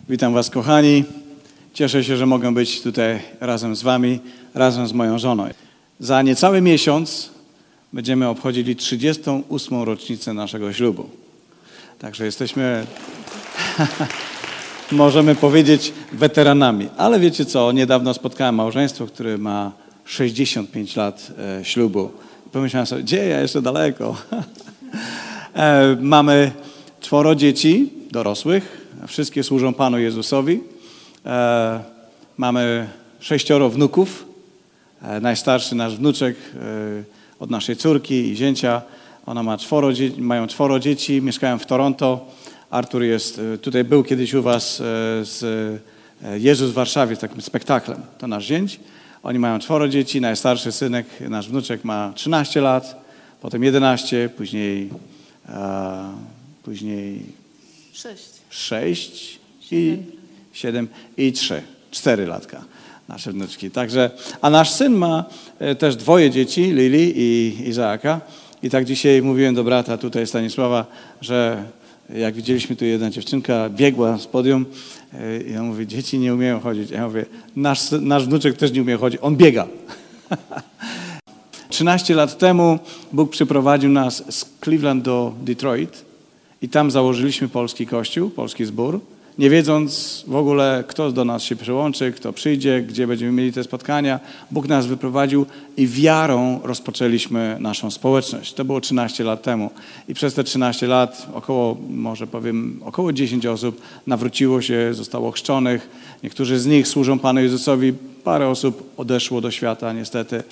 Witam Was, kochani. Cieszę się, że mogę być tutaj razem z Wami, razem z moją żoną. Za niecały miesiąc będziemy obchodzili 38. rocznicę naszego ślubu. Także jesteśmy, możemy powiedzieć, weteranami. Ale wiecie co, niedawno spotkałem małżeństwo, które ma 65 lat ślubu. Pomyślałem sobie, gdzie ja jeszcze daleko? Mamy 4 dzieci dorosłych, wszystkie służą Panu Jezusowi. Mamy 6 wnuków. Najstarszy nasz wnuczek od naszej córki i zięcia. Ona ma mają 4 dzieci, mieszkają w Toronto. Artur jest, tutaj był kiedyś u was z Jezus w Warszawie, z takim spektaklem. To nasz zięć. Oni mają 4 dzieci, najstarszy synek, nasz wnuczek ma 13 lat, potem 11, później 6 i 7 i 3, 4 latka nasze wnuczki. Także, a nasz syn ma też 2 dzieci, Lili i Izaaka. I tak dzisiaj mówiłem do brata tutaj Stanisława, że jak widzieliśmy, tu jedna dziewczynka biegła z podium i ja mówię, dzieci nie umieją chodzić. Ja mówię, nasz wnuczek też nie umie chodzić, on biega. 13 lat temu Bóg przyprowadził nas z Cleveland do Detroit i tam założyliśmy polski kościół, polski zbór, nie wiedząc w ogóle, kto do nas się przyłączy, kto przyjdzie, gdzie będziemy mieli te spotkania. Bóg nas wyprowadził i wiarą rozpoczęliśmy naszą społeczność. To było 13 lat temu. I przez te 13 lat około 10 osób nawróciło się, zostało chrzczonych. Niektórzy z nich służą Panu Jezusowi. Parę osób odeszło do świata, niestety.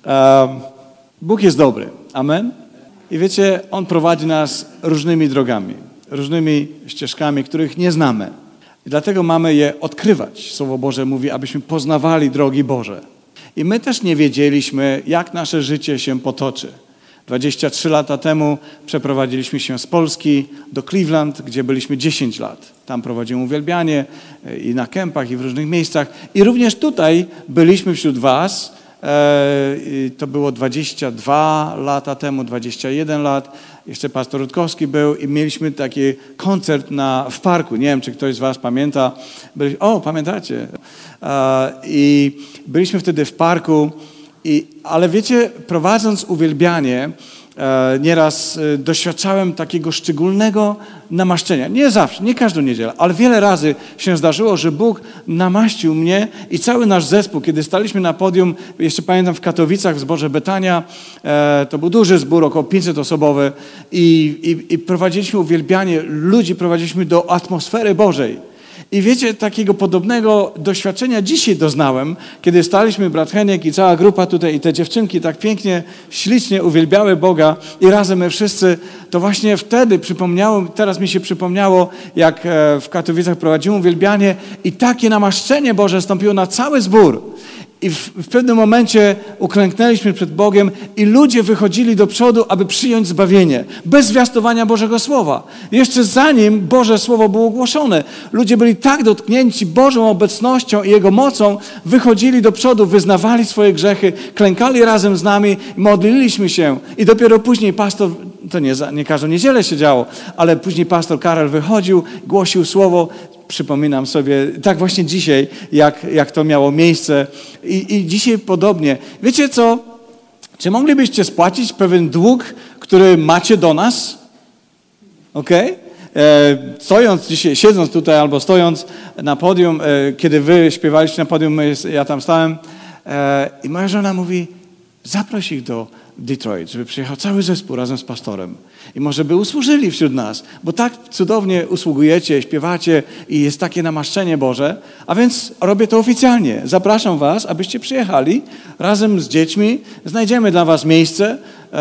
Bóg jest dobry. Amen. I wiecie, On prowadzi nas różnymi drogami, różnymi ścieżkami, których nie znamy. I dlatego mamy je odkrywać. Słowo Boże mówi, abyśmy poznawali drogi Boże. I my też nie wiedzieliśmy, jak nasze życie się potoczy. 23 lata temu przeprowadziliśmy się z Polski do Cleveland, gdzie byliśmy 10 lat. Tam prowadziłem uwielbianie i na kempach, i w różnych miejscach. I również tutaj byliśmy wśród was. To było 22 lata temu, 21 lat. Jeszcze pastor Rutkowski był i mieliśmy taki koncert w parku. Nie wiem, czy ktoś z was pamięta. Pamiętacie. I byliśmy wtedy w parku. Ale wiecie, prowadząc uwielbianie, nieraz doświadczałem takiego szczególnego namaszczenia. Nie zawsze, nie każdą niedzielę, ale wiele razy się zdarzyło, że Bóg namaścił mnie i cały nasz zespół, kiedy staliśmy na podium, jeszcze pamiętam w Katowicach w zborze Betania, to był duży zbór, około 500-osobowy i prowadziliśmy uwielbianie, ludzi prowadziliśmy do atmosfery Bożej. I wiecie, takiego podobnego doświadczenia dzisiaj doznałem, kiedy staliśmy, brat Heniek i cała grupa tutaj i te dziewczynki tak pięknie, ślicznie uwielbiały Boga i razem my wszyscy, to właśnie wtedy teraz mi się przypomniało, jak w Katowicach prowadziłem uwielbianie i takie namaszczenie Boże stąpiło na cały zbór. I w pewnym momencie uklęknęliśmy przed Bogiem i ludzie wychodzili do przodu, aby przyjąć zbawienie. Bez zwiastowania Bożego Słowa. Jeszcze zanim Boże Słowo było ogłoszone. Ludzie byli tak dotknięci Bożą obecnością i Jego mocą, wychodzili do przodu, wyznawali swoje grzechy, klękali razem z nami, modliliśmy się. I dopiero później pastor, to nie każdą niedzielę się działo, ale później pastor Karel wychodził, głosił Słowo. Przypominam sobie, tak właśnie dzisiaj, jak to miało miejsce i dzisiaj podobnie. Wiecie co? Czy moglibyście spłacić pewien dług, który macie do nas? Okej? Stojąc dzisiaj, siedząc tutaj albo stojąc na podium, kiedy wy śpiewaliście na podium, ja tam stałem i moja żona mówi, zaproś ich do Detroit, żeby przyjechał cały zespół razem z pastorem. I może by usłużyli wśród nas, bo tak cudownie usługujecie, śpiewacie i jest takie namaszczenie Boże. A więc robię to oficjalnie. Zapraszam was, abyście przyjechali razem z dziećmi. Znajdziemy dla was miejsce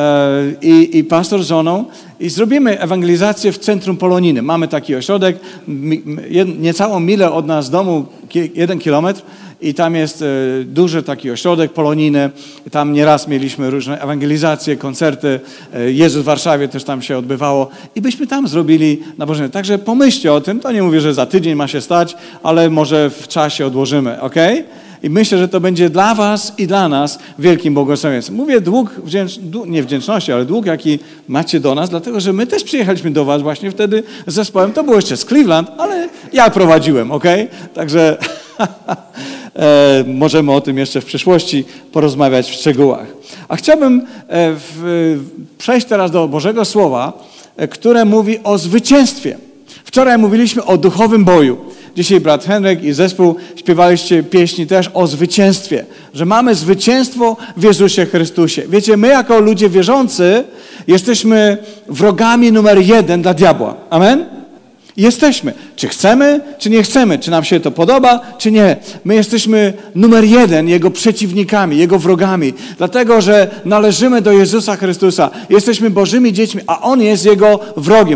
i pastor z żoną i zrobimy ewangelizację w centrum Poloniny. Mamy taki ośrodek, niecałą milę od nas z domu, 1 kilometr. I tam jest duży taki ośrodek Poloniny. Tam nieraz mieliśmy różne ewangelizacje, koncerty. Jezus w Warszawie też tam się odbywało. I byśmy tam zrobili nabożeństwo. Także pomyślcie o tym. To nie mówię, że za tydzień ma się stać, ale może w czasie odłożymy, okej? I myślę, że to będzie dla was i dla nas wielkim błogosławieństwem. Mówię dług, nie wdzięczności, ale dług, jaki macie do nas, dlatego dlatego że my też przyjechaliśmy do was właśnie wtedy z zespołem. To było jeszcze z Cleveland, ale ja prowadziłem, okej? Także możemy o tym jeszcze w przyszłości porozmawiać w szczegółach. A chciałbym przejść teraz do Bożego Słowa, które mówi o zwycięstwie. Wczoraj mówiliśmy o duchowym boju. Dzisiaj brat Henryk i zespół śpiewaliście pieśni też o zwycięstwie, że mamy zwycięstwo w Jezusie Chrystusie. Wiecie, my jako ludzie wierzący jesteśmy wrogami numer 1 dla diabła. Amen? Jesteśmy. Czy chcemy, czy nie chcemy. Czy nam się to podoba, czy nie. My jesteśmy numer 1 Jego przeciwnikami, Jego wrogami. Dlatego, że należymy do Jezusa Chrystusa. Jesteśmy Bożymi dziećmi, a On jest Jego wrogiem.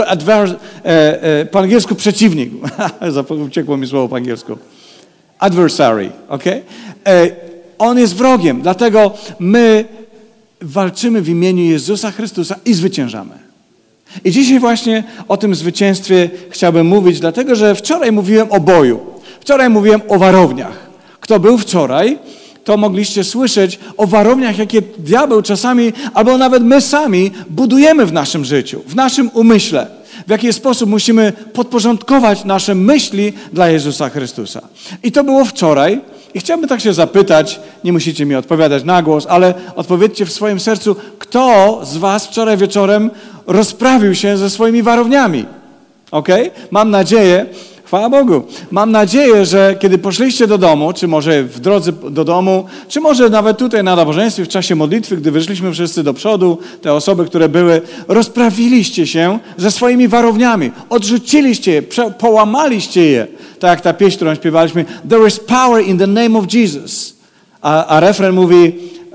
Po angielsku przeciwnik. Uciekło mi słowo po angielsku. Adversary, okej? On jest wrogiem. Dlatego my walczymy w imieniu Jezusa Chrystusa i zwyciężamy. I dzisiaj właśnie o tym zwycięstwie chciałbym mówić, dlatego że wczoraj mówiłem o boju. Wczoraj mówiłem o warowniach. Kto był wczoraj, to mogliście słyszeć o warowniach, jakie diabeł czasami, albo nawet my sami budujemy w naszym życiu, w naszym umyśle. W jaki sposób musimy podporządkować nasze myśli dla Jezusa Chrystusa. I to było wczoraj. I chciałbym tak się zapytać, nie musicie mi odpowiadać na głos, ale odpowiedzcie w swoim sercu, kto z was wczoraj wieczorem rozprawił się ze swoimi warowniami? Okej? Mam nadzieję, chwała Bogu, mam nadzieję, że kiedy poszliście do domu, czy może w drodze do domu, czy może nawet tutaj na nabożeństwie w czasie modlitwy, gdy wyszliśmy wszyscy do przodu, te osoby, które były, rozprawiliście się ze swoimi warowniami, odrzuciliście je, połamaliście je. Tak jak ta pieśń, którą śpiewaliśmy, there is power in the name of Jesus. A refren mówi,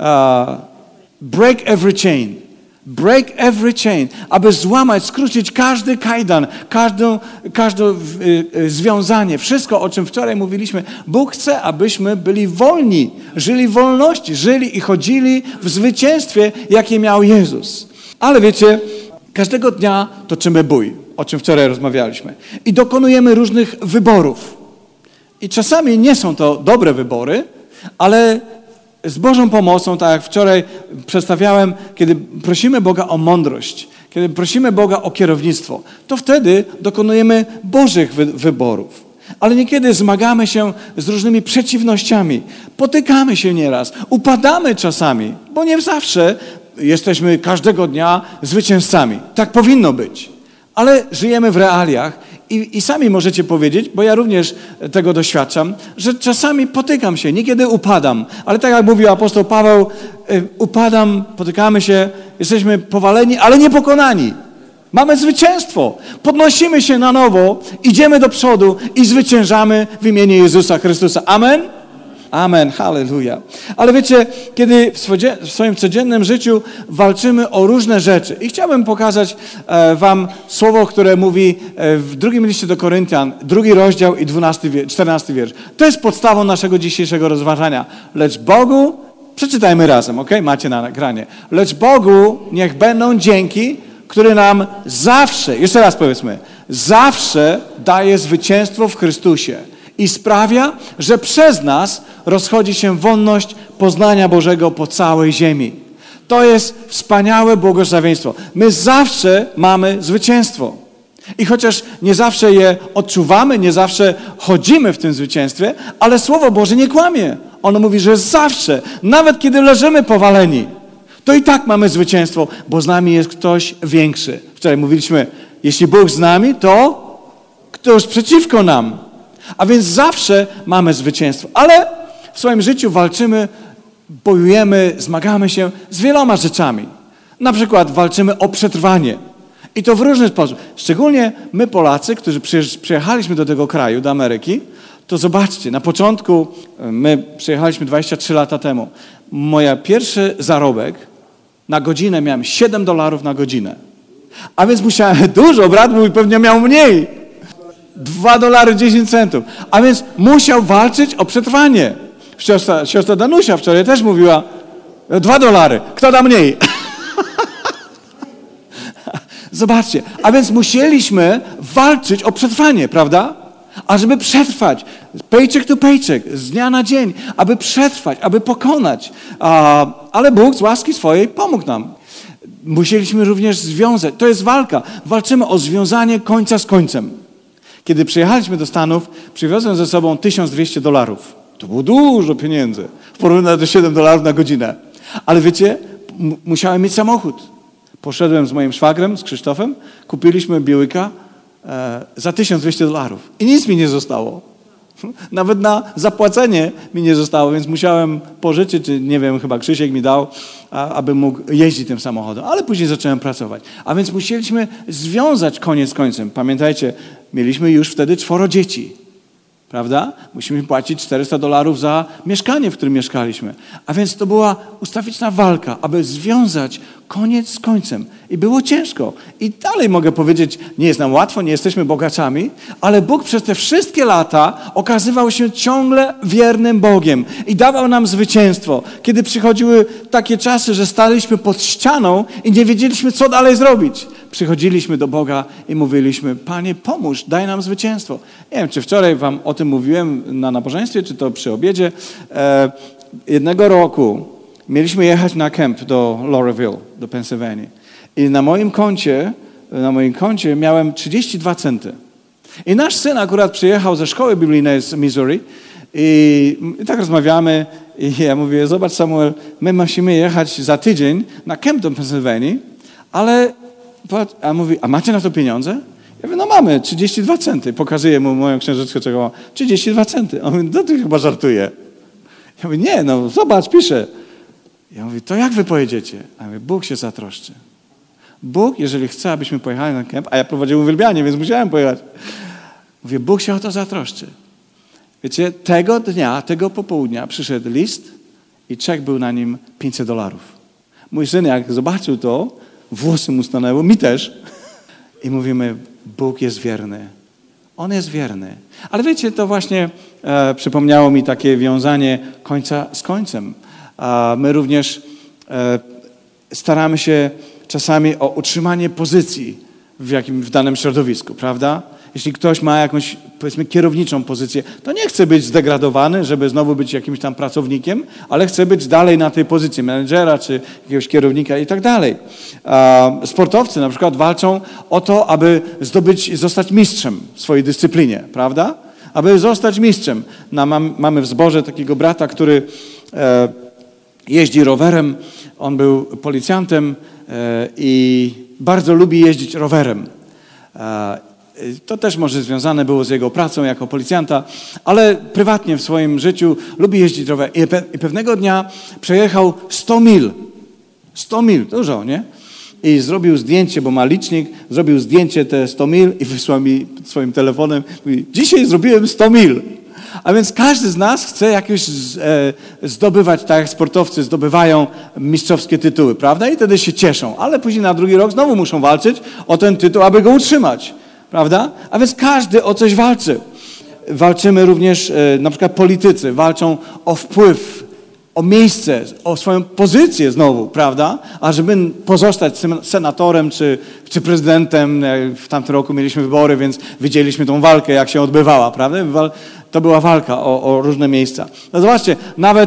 break every chain. Break every chain, aby złamać, skrócić każdy kajdan, każde związanie, wszystko, o czym wczoraj mówiliśmy. Bóg chce, abyśmy byli wolni, żyli w wolności, żyli i chodzili w zwycięstwie, jakie miał Jezus. Ale wiecie, każdego dnia toczymy bój, o czym wczoraj rozmawialiśmy. I dokonujemy różnych wyborów. I czasami nie są to dobre wybory, ale z Bożą pomocą, tak jak wczoraj przedstawiałem, kiedy prosimy Boga o mądrość, kiedy prosimy Boga o kierownictwo, to wtedy dokonujemy Bożych wyborów. Ale niekiedy zmagamy się z różnymi przeciwnościami, potykamy się nieraz, upadamy czasami, bo nie zawsze jesteśmy każdego dnia zwycięzcami. Tak powinno być. Ale żyjemy w realiach i sami możecie powiedzieć, bo ja również tego doświadczam, że czasami potykam się, niekiedy upadam. Ale tak jak mówił apostoł Paweł, upadam, potykamy się, jesteśmy powaleni, ale nie pokonani. Mamy zwycięstwo. Podnosimy się na nowo, idziemy do przodu i zwyciężamy w imieniu Jezusa Chrystusa. Amen? Amen, halleluja. Ale wiecie, kiedy w swoim codziennym życiu walczymy o różne rzeczy. I chciałbym pokazać wam słowo, które mówi w drugim liście do Koryntian, 2 rozdział i 14 wiersz. To jest podstawą naszego dzisiejszego rozważania. Lecz Bogu, przeczytajmy razem, ok? Macie na nagranie. Lecz Bogu niech będą dzięki, który nam zawsze, jeszcze raz powiedzmy, zawsze daje zwycięstwo w Chrystusie. I sprawia, że przez nas rozchodzi się wolność poznania Bożego po całej ziemi. To jest wspaniałe błogosławieństwo. My zawsze mamy zwycięstwo. I chociaż nie zawsze je odczuwamy, nie zawsze chodzimy w tym zwycięstwie, ale Słowo Boże nie kłamie. Ono mówi, że zawsze, nawet kiedy leżymy powaleni, to i tak mamy zwycięstwo, bo z nami jest ktoś większy. Wczoraj mówiliśmy, jeśli Bóg z nami, to ktoś przeciwko nam. A więc zawsze mamy zwycięstwo. Ale w swoim życiu walczymy, bojujemy, zmagamy się z wieloma rzeczami. Na przykład walczymy o przetrwanie. I to w różny sposób. Szczególnie my Polacy, którzy przyjechaliśmy do tego kraju, do Ameryki, to zobaczcie, na początku, my przyjechaliśmy 23 lata temu. Moja pierwszy zarobek na godzinę miałem $7 na godzinę. A więc musiałem dużo, brat mój pewnie miał mniej. $2.10. A więc musiał walczyć o przetrwanie. Siostra Danusia wczoraj też mówiła $2. Kto da mniej? Zobaczcie. A więc musieliśmy walczyć o przetrwanie, prawda? A żeby przetrwać, paycheck to paycheck, z dnia na dzień, aby przetrwać, aby pokonać. Ale Bóg z łaski swojej pomógł nam. musieliśmy również związać. To jest walka. Walczymy o związanie końca z końcem. Kiedy przyjechaliśmy do Stanów, przywiozłem ze sobą $1200. To było dużo pieniędzy w porównaniu do $7 na godzinę. Ale wiecie, musiałem mieć samochód. Poszedłem z moim szwagrem, z Krzysztofem, kupiliśmy Buicka za $1200 i nic mi nie zostało. Nawet na zapłacenie mi nie zostało, więc musiałem pożyczyć, czy nie wiem, chyba Krzysiek mi dał, aby mógł jeździć tym samochodem. Ale później zacząłem pracować. A więc musieliśmy związać koniec z końcem. Pamiętajcie, mieliśmy już wtedy 4 dzieci. Prawda? Musimy płacić $400 za mieszkanie, w którym mieszkaliśmy. A więc to była ustawiczna walka, aby związać koniec z końcem. I było ciężko. I dalej mogę powiedzieć, nie jest nam łatwo, nie jesteśmy bogaczami, ale Bóg przez te wszystkie lata okazywał się ciągle wiernym Bogiem i dawał nam zwycięstwo. Kiedy przychodziły takie czasy, że staliśmy pod ścianą i nie wiedzieliśmy, co dalej zrobić. Przychodziliśmy do Boga i mówiliśmy, Panie, pomóż, daj nam zwycięstwo. Nie wiem, czy wczoraj wam o tym mówiłem na nabożeństwie, czy to przy obiedzie. Jednego roku mieliśmy jechać na kemp do Laurelville, do Pensylwanii. I na moim koncie miałem 32 centy. I nasz syn akurat przyjechał ze szkoły biblijnej z Missouri i tak rozmawiamy i ja mówię, zobacz Samuel, my musimy jechać za tydzień na kemp do Pensylwanii, ale a mówi, a macie na to pieniądze? Ja mówię, no mamy, 32 centy. Pokazuję mu moją księżyczkę, czego mam. 32 centy. On mówi, no ty chyba żartuje. Ja mówię, nie, no zobacz, piszę. Ja mówię, to jak wy pojedziecie? A ja mówię, Bóg się zatroszczy. Bóg, jeżeli chce, abyśmy pojechali na kemp, a ja prowadziłem uwielbianie, więc musiałem pojechać. Mówię, Bóg się o to zatroszczy. Wiecie, tego dnia, tego popołudnia przyszedł list i czek był na nim $500. Mój syn, jak zobaczył to, włosy mu stanęły, mi też. I mówimy, Bóg jest wierny. On jest wierny. Ale wiecie, to właśnie przypomniało mi takie wiązanie końca z końcem. My również staramy się czasami o utrzymanie pozycji w danym środowisku, prawda? Jeśli ktoś ma jakąś, powiedzmy, kierowniczą pozycję, to nie chce być zdegradowany, żeby znowu być jakimś tam pracownikiem, ale chce być dalej na tej pozycji menedżera, czy jakiegoś kierownika i tak dalej. Sportowcy na przykład walczą o to, aby zostać mistrzem w swojej dyscyplinie, prawda? Aby zostać mistrzem. Mamy w zborze takiego brata, który jeździ rowerem. On był policjantem i bardzo lubi jeździć rowerem. To też może związane było z jego pracą jako policjanta, ale prywatnie w swoim życiu lubi jeździć rowerem. I pewnego dnia przejechał 100 mil. 100 mil, dużo, nie? I zrobił zdjęcie, bo ma licznik, zrobił zdjęcie te 100 mil i wysłał mi swoim telefonem. Mówi, dzisiaj zrobiłem 100 mil. A więc każdy z nas chce jakoś zdobywać, tak jak sportowcy zdobywają mistrzowskie tytuły, prawda? I wtedy się cieszą, ale później na drugi rok znowu muszą walczyć o ten tytuł, aby go utrzymać, prawda? A więc każdy o coś walczy. Walczymy również, na przykład politycy walczą o wpływ, o miejsce, o swoją pozycję znowu, prawda? A żeby pozostać senatorem czy prezydentem, w tamtym roku mieliśmy wybory, więc widzieliśmy tą walkę, jak się odbywała, prawda? To była walka o różne miejsca. No zobaczcie,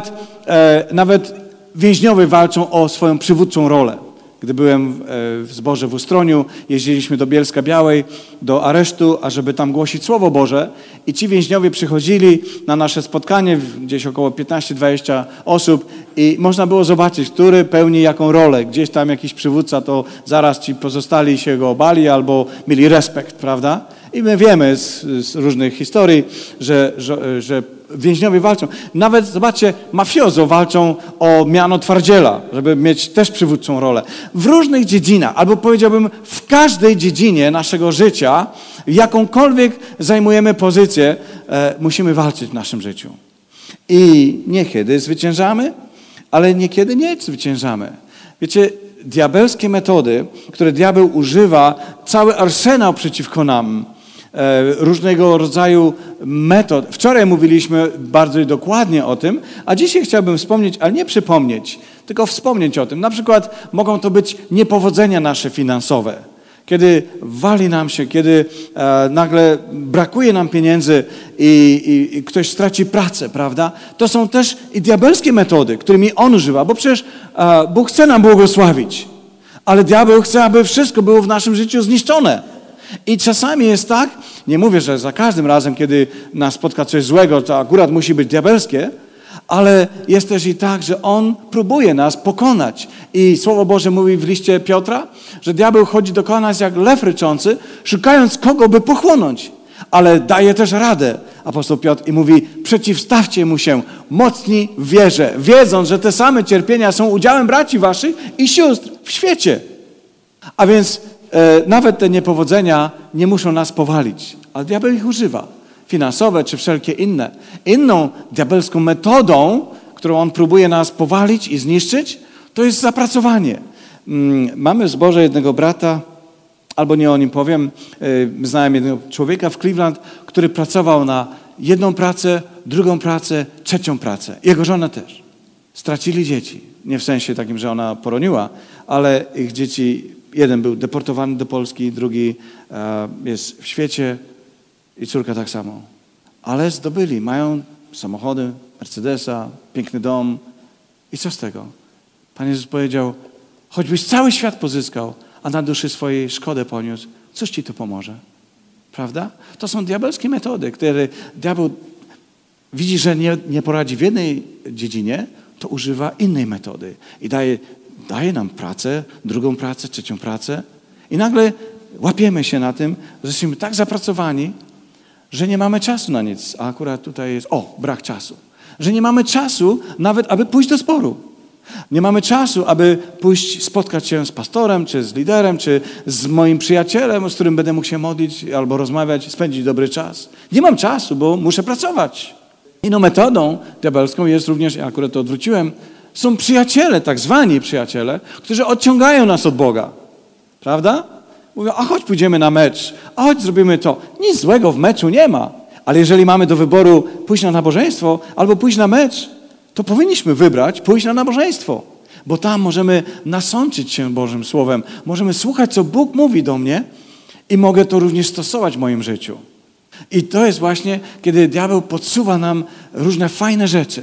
nawet więźniowie walczą o swoją przywódczą rolę. Gdy byłem w zborze w Ustroniu, jeździliśmy do Bielska-Białej, do aresztu, ażeby tam głosić Słowo Boże i ci więźniowie przychodzili na nasze spotkanie, gdzieś około 15-20 osób i można było zobaczyć, który pełni jaką rolę. Gdzieś tam jakiś przywódca, to zaraz ci pozostali się go bali albo mieli respekt, prawda? I my wiemy z różnych historii, że więźniowie walczą. Nawet, zobaczcie, mafiozo walczą o miano twardziela, żeby mieć też przywódczą rolę. W różnych dziedzinach, albo powiedziałbym w każdej dziedzinie naszego życia, jakąkolwiek zajmujemy pozycję, musimy walczyć w naszym życiu. I niekiedy zwyciężamy, ale niekiedy nie zwyciężamy. Wiecie, diabelskie metody, które diabeł używa, cały arsenał przeciwko nam, różnego rodzaju metod. Wczoraj mówiliśmy bardzo dokładnie o tym, a dzisiaj chciałbym wspomnieć, ale nie przypomnieć, tylko wspomnieć o tym. Na przykład mogą to być niepowodzenia nasze finansowe. Kiedy wali nam się, kiedy nagle brakuje nam pieniędzy i ktoś straci pracę, prawda? To są też i diabelskie metody, którymi on używa, bo przecież Bóg chce nam błogosławić. Ale diabeł chce, aby wszystko było w naszym życiu zniszczone. I czasami jest tak, nie mówię, że za każdym razem, kiedy nas spotka coś złego, to akurat musi być diabelskie, ale jest też i tak, że on próbuje nas pokonać. I Słowo Boże mówi w liście Piotra, że diabeł chodzi dookoła nas jak lew ryczący, szukając kogo by pochłonąć. Ale daje też radę, apostoł Piotr, i mówi, przeciwstawcie mu się mocni w wierze, wiedząc, że te same cierpienia są udziałem braci waszych i sióstr w świecie. A więc nawet te niepowodzenia nie muszą nas powalić, ale diabeł ich używa. Finansowe czy wszelkie inne. Inną diabelską metodą, którą on próbuje nas powalić i zniszczyć, to jest zapracowanie. Mamy w zborze jednego brata, albo nie o nim powiem, znałem jednego człowieka w Cleveland, który pracował na jedną pracę, drugą pracę, trzecią pracę. Jego żona też. Stracili dzieci. Nie w sensie takim, że ona poroniła, ale ich dzieci, jeden był deportowany do Polski, drugi jest w świecie i córka tak samo. Ale zdobyli, mają samochody, Mercedesa, piękny dom. I co z tego? Pan Jezus powiedział, choćbyś cały świat pozyskał, a na duszy swojej szkodę poniósł, cóż ci to pomoże? Prawda? To są diabelskie metody, które diabeł widzi, że nie poradzi w jednej dziedzinie, to używa innej metody. I daje nam pracę, drugą pracę, trzecią pracę. I nagle łapiemy się na tym, że jesteśmy tak zapracowani, że nie mamy czasu na nic. A akurat tutaj jest, brak czasu. Że nie mamy czasu nawet, aby pójść do zboru. Nie mamy czasu, aby pójść, spotkać się z pastorem, czy z liderem, czy z moim przyjacielem, z którym będę mógł się modlić albo rozmawiać, spędzić dobry czas. Nie mam czasu, bo muszę pracować. Inną metodą diabelską jest również, ja akurat to odwróciłem, są przyjaciele, tak zwani przyjaciele, którzy odciągają nas od Boga. Prawda? Mówią, a chodź pójdziemy na mecz, a chodź zrobimy to. Nic złego w meczu nie ma, ale jeżeli mamy do wyboru pójść na nabożeństwo albo pójść na mecz, to powinniśmy wybrać pójść na nabożeństwo, bo tam możemy nasączyć się Bożym Słowem, możemy słuchać, co Bóg mówi do mnie i mogę to również stosować w moim życiu. I to jest właśnie, kiedy diabeł podsuwa nam różne fajne rzeczy,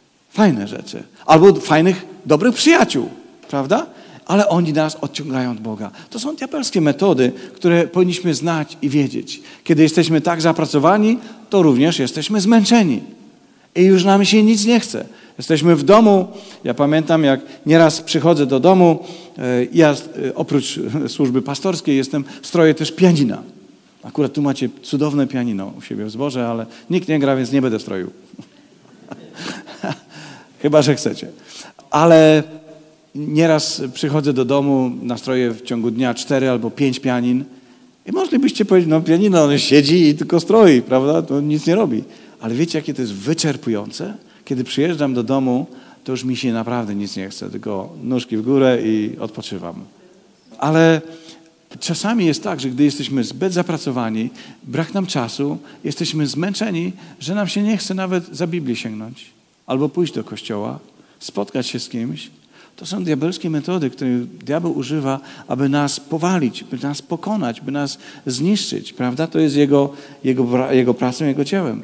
albo fajnych, dobrych przyjaciół, prawda? Ale oni nas odciągają od Boga. To są diabelskie metody, które powinniśmy znać i wiedzieć. Kiedy jesteśmy tak zapracowani, to również jesteśmy zmęczeni. I już nam się nic nie chce. Jesteśmy w domu. Ja pamiętam, jak nieraz przychodzę do domu. Ja oprócz służby pastorskiej stroję też pianina. Akurat tu macie cudowne pianino u siebie w zborze, ale nikt nie gra, więc nie będę stroił. Chyba że chcecie. Ale nieraz przychodzę do domu, nastroję w ciągu dnia 4 albo 5 pianin i moglibyście powiedzieć, pianino, on siedzi i tylko stroi, prawda? To nic nie robi. Ale wiecie, jakie to jest wyczerpujące? Kiedy przyjeżdżam do domu, to już mi się naprawdę nic nie chce, tylko nóżki w górę i odpoczywam. Ale czasami jest tak, że gdy jesteśmy zbyt zapracowani, brak nam czasu, jesteśmy zmęczeni, że nam się nie chce nawet za Biblię sięgnąć. Albo pójść do kościoła, spotkać się z kimś. To są diabelskie metody, które diabeł używa, aby nas powalić, by nas pokonać, by nas zniszczyć. Prawda? To jest jego pracą, jego dziełem.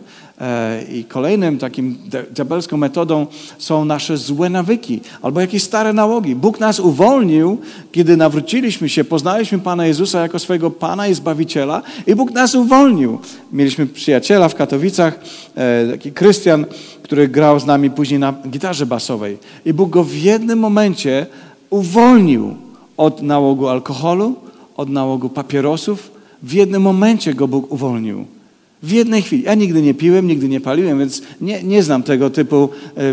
I kolejnym takim diabelską metodą są nasze złe nawyki albo jakieś stare nałogi. Bóg nas uwolnił, kiedy nawróciliśmy się, poznaliśmy Pana Jezusa jako swojego Pana i Zbawiciela i Bóg nas uwolnił. Mieliśmy przyjaciela w Katowicach, taki Krystian, który grał z nami później na gitarze basowej. I Bóg go w jednym momencie uwolnił od nałogu alkoholu, od nałogu papierosów. W jednym momencie go Bóg uwolnił. W jednej chwili. Ja nigdy nie piłem, nigdy nie paliłem, więc nie znam tego typu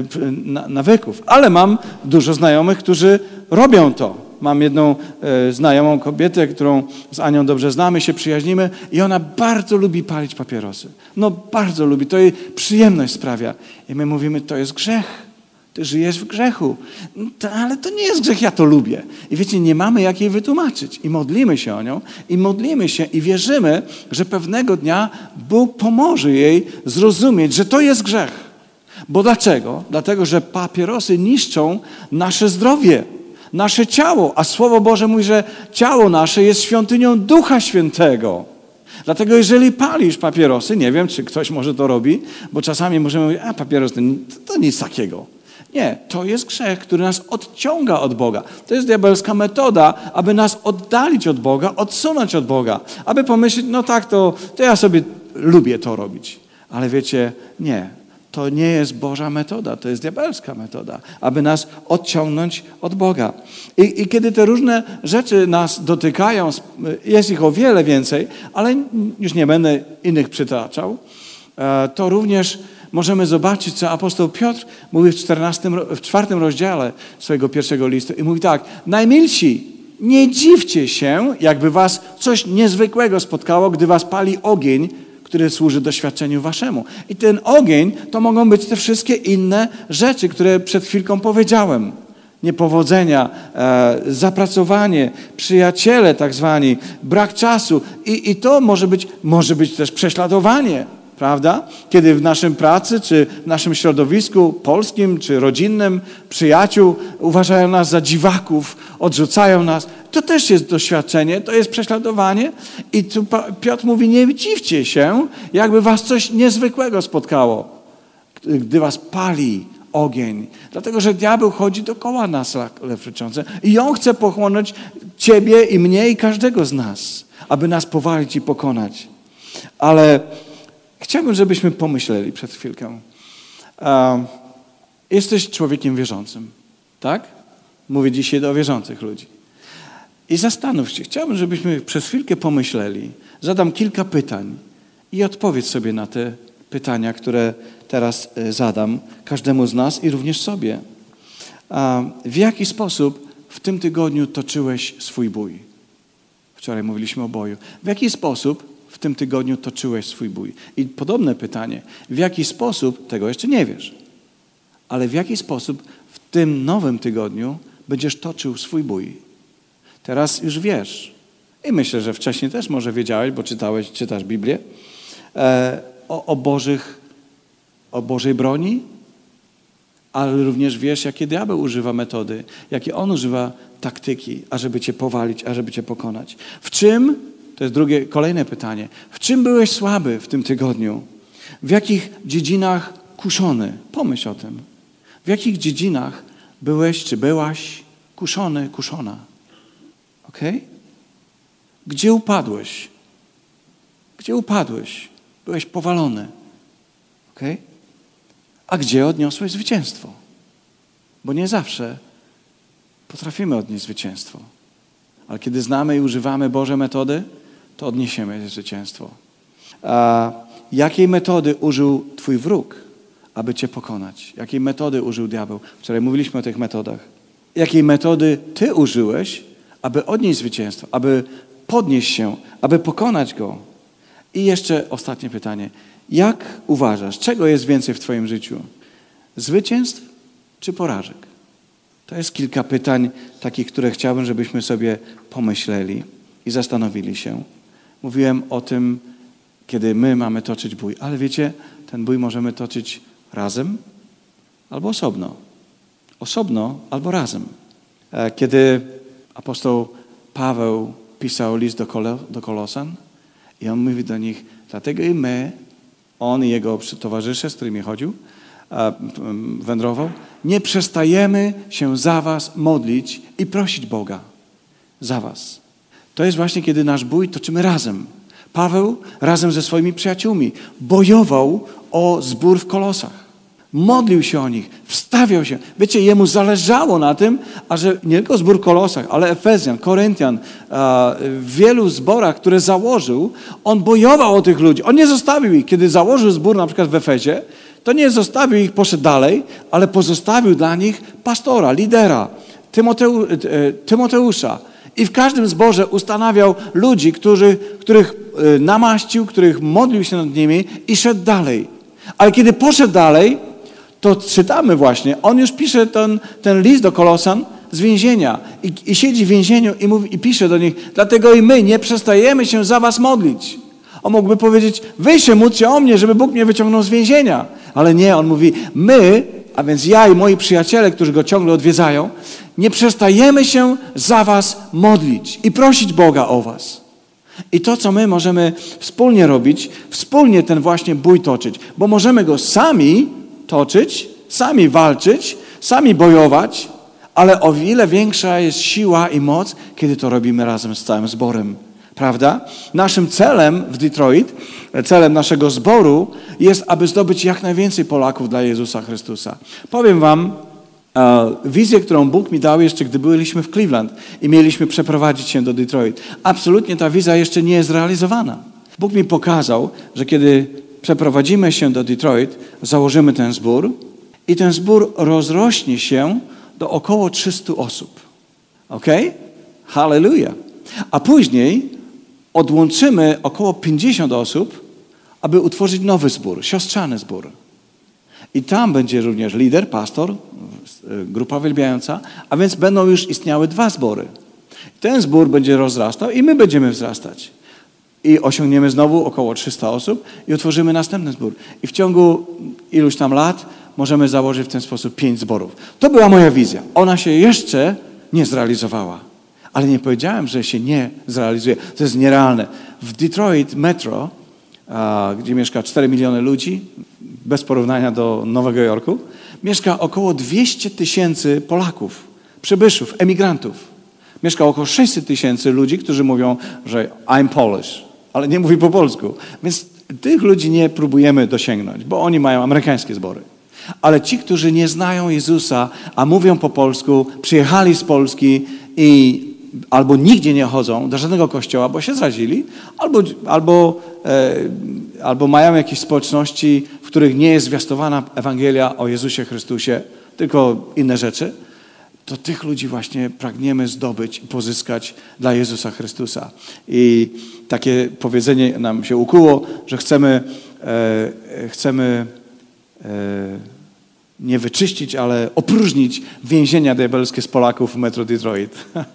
nawyków. Ale mam dużo znajomych, którzy robią to. Mam jedną znajomą kobietę, którą z Anią dobrze znamy, się przyjaźnimy i ona bardzo lubi palić papierosy. Bardzo lubi, to jej przyjemność sprawia. I my mówimy, to jest grzech. Ty żyjesz w grzechu. Ale to nie jest grzech, ja to lubię. I wiecie, nie mamy jak jej wytłumaczyć. I modlimy się o nią, i modlimy się, i wierzymy, że pewnego dnia Bóg pomoże jej zrozumieć, że to jest grzech. Bo dlaczego? Dlatego, że papierosy niszczą nasze zdrowie, nasze ciało. A Słowo Boże mówi, że ciało nasze jest świątynią Ducha Świętego. Dlatego jeżeli palisz papierosy, nie wiem, czy ktoś może to robi, bo czasami możemy mówić, papierosy to nic takiego. Nie, to jest grzech, który nas odciąga od Boga. To jest diabelska metoda, aby nas oddalić od Boga, odsunąć od Boga. Aby pomyśleć, no tak, to ja sobie lubię to robić. Ale wiecie, nie. To nie jest Boża metoda, to jest diabelska metoda, aby nas odciągnąć od Boga. I kiedy te różne rzeczy nas dotykają, jest ich o wiele więcej, ale już nie będę innych przytaczał, to również możemy zobaczyć, co apostoł Piotr mówi w 4 rozdziale swojego pierwszego listu. I mówi tak, najmilsi, nie dziwcie się, jakby was coś niezwykłego spotkało, gdy was pali ogień, który służy doświadczeniu waszemu. I ten ogień to mogą być te wszystkie inne rzeczy, które przed chwilką powiedziałem. Niepowodzenia, zapracowanie, przyjaciele tak zwani, brak czasu. I to może być też prześladowanie, prawda? Kiedy w naszym pracy, czy w naszym środowisku polskim, czy rodzinnym przyjaciół uważają nas za dziwaków, odrzucają nas. To też jest doświadczenie, to jest prześladowanie. I tu Piotr mówi, nie dziwcie się, jakby was coś niezwykłego spotkało, gdy was pali ogień. Dlatego, że diabeł chodzi dookoła nas lewryczące i on chce pochłonąć ciebie i mnie i każdego z nas, aby nas powalić i pokonać. Ale chciałbym, żebyśmy pomyśleli przed chwilkę. Jesteś człowiekiem wierzącym, tak? Mówię dzisiaj do wierzących ludzi. I zastanów się, chciałbym, żebyśmy przez chwilkę pomyśleli. Zadam kilka pytań i odpowiedz sobie na te pytania, które teraz zadam każdemu z nas i również sobie. W jaki sposób w tym tygodniu toczyłeś swój bój? Wczoraj mówiliśmy o boju. W jaki sposób w tym tygodniu toczyłeś swój bój? I podobne pytanie. W jaki sposób, tego jeszcze nie wiesz, ale w jaki sposób w tym nowym tygodniu będziesz toczył swój bój? Teraz już wiesz. I myślę, że wcześniej też może wiedziałeś, bo czytasz Biblię, o Bożej broni, ale również wiesz, jakie diabeł używa metody, jakie on używa taktyki, ażeby cię powalić, ażeby cię pokonać. W czym, to jest kolejne pytanie, w czym byłeś słaby w tym tygodniu? W jakich dziedzinach kuszony? Pomyśl o tym. W jakich dziedzinach byłeś, czy byłaś kuszony, kuszona? Okej? Gdzie upadłeś? Gdzie upadłeś? Byłeś powalony. Okej? A gdzie odniosłeś zwycięstwo? Bo nie zawsze potrafimy odnieść zwycięstwo. Ale kiedy znamy i używamy Boże metody, to odniesiemy zwycięstwo. A jakiej metody użył twój wróg, aby cię pokonać? Jakiej metody użył diabeł? Wczoraj mówiliśmy o tych metodach. Jakiej metody ty użyłeś, aby odnieść zwycięstwo, aby podnieść się, aby pokonać go? I jeszcze ostatnie pytanie. Jak uważasz, czego jest więcej w twoim życiu? Zwycięstw czy porażek? To jest kilka pytań takich, które chciałbym, żebyśmy sobie pomyśleli i zastanowili się. Mówiłem o tym, kiedy my mamy toczyć bój, ale wiecie, ten bój możemy toczyć razem albo osobno. Osobno albo razem. Kiedy apostoł Paweł pisał list do Kolosan i on mówi do nich, dlatego i my, on i jego towarzysze, z którymi chodził, wędrował, nie przestajemy się za was modlić i prosić Boga za was. To jest właśnie, kiedy nasz bój toczymy razem. Paweł razem ze swoimi przyjaciółmi bojował o zbór w Kolosach. Modlił się o nich, wstawiał się. Wiecie, jemu zależało na tym, że nie tylko zbór w Kolosach, ale Efezjan, Koryntian, w wielu zborach, które założył, on bojował o tych ludzi. On nie zostawił ich. Kiedy założył zbór na przykład w Efezie, to nie zostawił ich, poszedł dalej, ale pozostawił dla nich pastora, lidera, Tymoteusza. I w każdym zborze ustanawiał ludzi, których namaścił, których modlił się nad nimi i szedł dalej. Ale kiedy poszedł dalej, to czytamy właśnie, on już pisze ten list do Kolosan z więzienia i siedzi w więzieniu i mówi, i pisze do nich, dlatego i my nie przestajemy się za was modlić. On mógłby powiedzieć, wy się módlcie o mnie, żeby Bóg mnie wyciągnął z więzienia. Ale nie, on mówi, my, a więc ja i moi przyjaciele, którzy go ciągle odwiedzają, nie przestajemy się za was modlić i prosić Boga o was. I to, co my możemy wspólnie robić, wspólnie ten właśnie bój toczyć, bo możemy go sami toczyć, sami walczyć, Sami bojować, ale o wiele większa jest siła i moc, kiedy to robimy razem z całym zborem. Prawda? Naszym celem w Detroit, celem naszego zboru jest, aby zdobyć jak najwięcej Polaków dla Jezusa Chrystusa. Powiem wam wizję, którą Bóg mi dał jeszcze, gdy byliśmy w Cleveland i mieliśmy przeprowadzić się do Detroit. Absolutnie ta wizja jeszcze nie jest zrealizowana. Bóg mi pokazał, że kiedy przeprowadzimy się do Detroit, założymy ten zbór i ten zbór rozrośnie się do około 300 osób. Okej? Hallelujah. A później odłączymy około 50 osób, aby utworzyć nowy zbór, siostrzany zbór. I tam będzie również lider, pastor, grupa wielbiająca, a więc będą już istniały 2 zbory. Ten zbór będzie rozrastał i my będziemy wzrastać. I osiągniemy znowu około 300 osób i utworzymy następny zbór. I w ciągu iluś tam lat możemy założyć w ten sposób 5 zborów. To była moja wizja. Ona się jeszcze nie zrealizowała. Ale nie powiedziałem, że się nie zrealizuje. To jest nierealne. W Detroit Metro, gdzie mieszka 4 miliony ludzi, bez porównania do Nowego Jorku, mieszka około 200 000 Polaków, przybyszów, emigrantów. Mieszka około 600 000 ludzi, którzy mówią, że I'm Polish, ale nie mówi po polsku. Więc tych ludzi nie próbujemy dosięgnąć, bo oni mają amerykańskie zbory. Ale ci, którzy nie znają Jezusa, a mówią po polsku, przyjechali z Polski i albo nigdzie nie chodzą do żadnego kościoła, bo się zrazili, albo mają jakieś społeczności, w których nie jest zwiastowana Ewangelia o Jezusie Chrystusie, tylko inne rzeczy, to tych ludzi właśnie pragniemy zdobyć i pozyskać dla Jezusa Chrystusa. I takie powiedzenie nam się ukuło, że chcemy nie wyczyścić, ale opróżnić więzienia diabelskie z Polaków w Metro Detroit.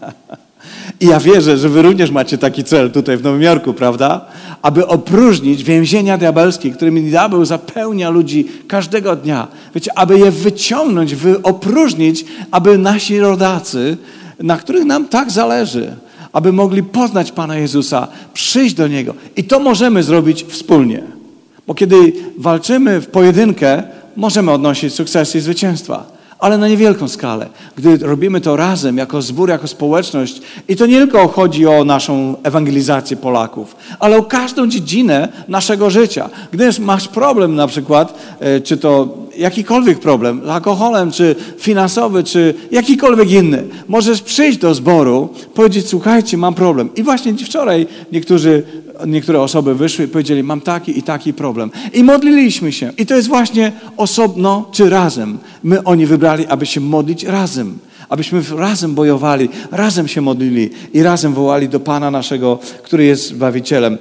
I ja wierzę, że wy również macie taki cel tutaj w Nowym Jorku, prawda? Aby opróżnić więzienia diabelskie, którymi diabeł zapełnia ludzi każdego dnia. Wiecie, aby je wyciągnąć, opróżnić, aby nasi rodacy, na których nam tak zależy, aby mogli poznać Pana Jezusa, przyjść do Niego. I to możemy zrobić wspólnie. Bo kiedy walczymy w pojedynkę, możemy odnosić sukcesy i zwycięstwa. Ale na niewielką skalę. Gdy robimy to razem, jako zbór, jako społeczność, i to nie tylko chodzi o naszą ewangelizację Polaków, ale o każdą dziedzinę naszego życia. Gdy masz problem na przykład, czy to jakikolwiek problem, z alkoholem, czy finansowy, czy jakikolwiek inny, możesz przyjść do zboru, powiedzieć, słuchajcie, mam problem. I właśnie wczoraj niektóre osoby wyszły i powiedzieli, mam taki i taki problem. I modliliśmy się. I to jest właśnie osobno czy razem. Oni wybrali, aby się modlić razem. Abyśmy razem bojowali, razem się modlili i razem wołali do Pana naszego, który jest Zbawicielem.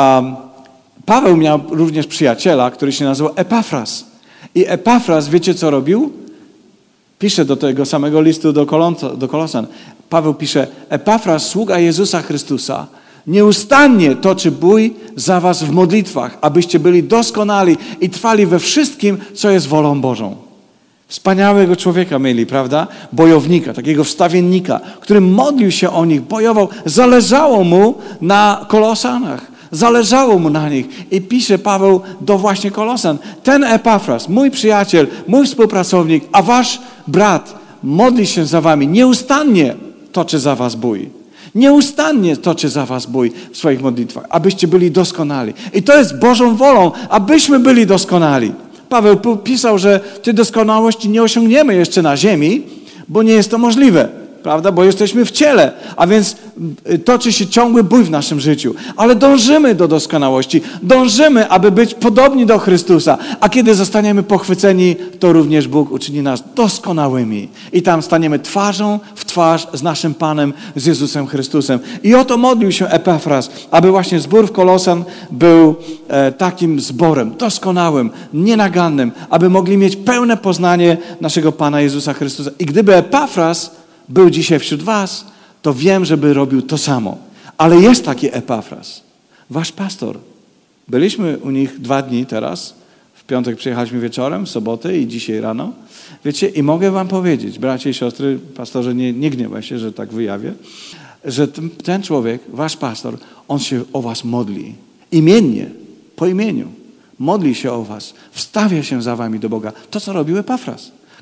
Paweł miał również przyjaciela, który się nazywał Epafras. I Epafras, wiecie co robił? Pisze do tego samego listu do Kolosan. Paweł pisze, Epafras, sługa Jezusa Chrystusa, nieustannie toczy bój za was w modlitwach, abyście byli doskonali i trwali we wszystkim, co jest wolą Bożą. Wspaniałego człowieka mieli, prawda? Bojownika, takiego wstawiennika, który modlił się o nich, bojował. Zależało mu na Kolosanach. Zależało mu na nich. I pisze Paweł do właśnie Kolosan. Ten Epafras, mój przyjaciel, mój współpracownik, a wasz brat modli się za wami. Nieustannie toczy za was bój. Nieustannie toczy za was bój w swoich modlitwach, abyście byli doskonali. I to jest Bożą wolą, abyśmy byli doskonali. Paweł pisał, że tej doskonałości nie osiągniemy jeszcze na ziemi, bo nie jest to możliwe, prawda? Bo jesteśmy w ciele, a więc toczy się ciągły bój w naszym życiu. Ale dążymy do doskonałości, dążymy, aby być podobni do Chrystusa, a kiedy zostaniemy pochwyceni, to również Bóg uczyni nas doskonałymi. I tam staniemy twarzą w twarz z naszym Panem, z Jezusem Chrystusem. I o to modlił się Epafras, aby właśnie zbór w Kolosan był takim zborem, doskonałym, nienagannym, aby mogli mieć pełne poznanie naszego Pana Jezusa Chrystusa. I gdyby Epafras był dzisiaj wśród was, to wiem, żeby robił to samo. Ale jest taki Epafras, wasz pastor. Byliśmy u nich 2 dni teraz. W piątek przyjechaliśmy wieczorem, w sobotę i dzisiaj rano. Wiecie, i mogę wam powiedzieć, bracia i siostry, pastorze, nie gniewaj się, że tak wyjawię, że ten człowiek, wasz pastor, on się o was modli. Imiennie, po imieniu. Modli się o was. Wstawia się za wami do Boga. To, co robił Epafras. Tylko, że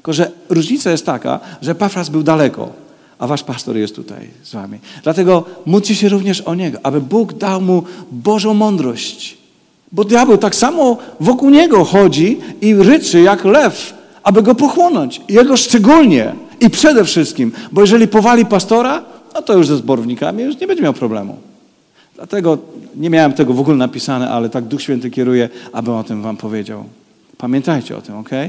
różnica jest taka, że Epafras był daleko, a wasz pastor jest tutaj z wami. Dlatego módlcie się również o niego, aby Bóg dał mu Bożą mądrość. Bo diabeł tak samo wokół niego chodzi i ryczy jak lew, aby go pochłonąć. Jego szczególnie i przede wszystkim, bo jeżeli powali pastora, no to już ze zborownikami już nie będzie miał problemu. Dlatego nie miałem tego w ogóle napisane, ale tak Duch Święty kieruje, abym o tym wam powiedział. Pamiętajcie o tym, okej?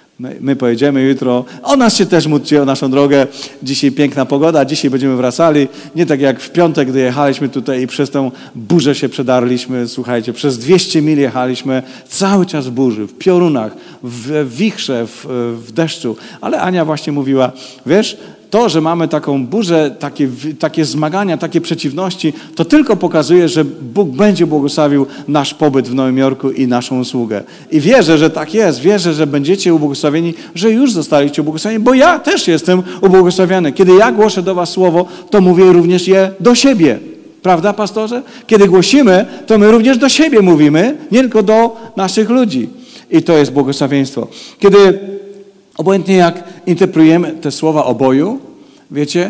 My pojedziemy jutro. O nas się też módlcie, o naszą drogę. Dzisiaj piękna pogoda, dzisiaj będziemy wracali. Nie tak jak w piątek, gdy jechaliśmy tutaj i przez tę burzę się przedarliśmy. Słuchajcie, przez 200 mil jechaliśmy cały czas w burzy, w piorunach, w wichrze, w deszczu. Ale Ania właśnie mówiła, wiesz, to, że mamy taką burzę, takie zmagania, takie przeciwności, to tylko pokazuje, że Bóg będzie błogosławił nasz pobyt w Nowym Jorku i naszą usługę. I wierzę, że tak jest. Wierzę, że będziecie ubłogosławieni, że już zostaliście ubłogosławieni, bo ja też jestem ubłogosławiony. Kiedy ja głoszę do was słowo, to mówię również je do siebie. Prawda, pastorze? Kiedy głosimy, to my również do siebie mówimy, nie tylko do naszych ludzi. I to jest błogosławieństwo. Kiedy obojętnie jak interpretujemy te słowa oboju, wiecie,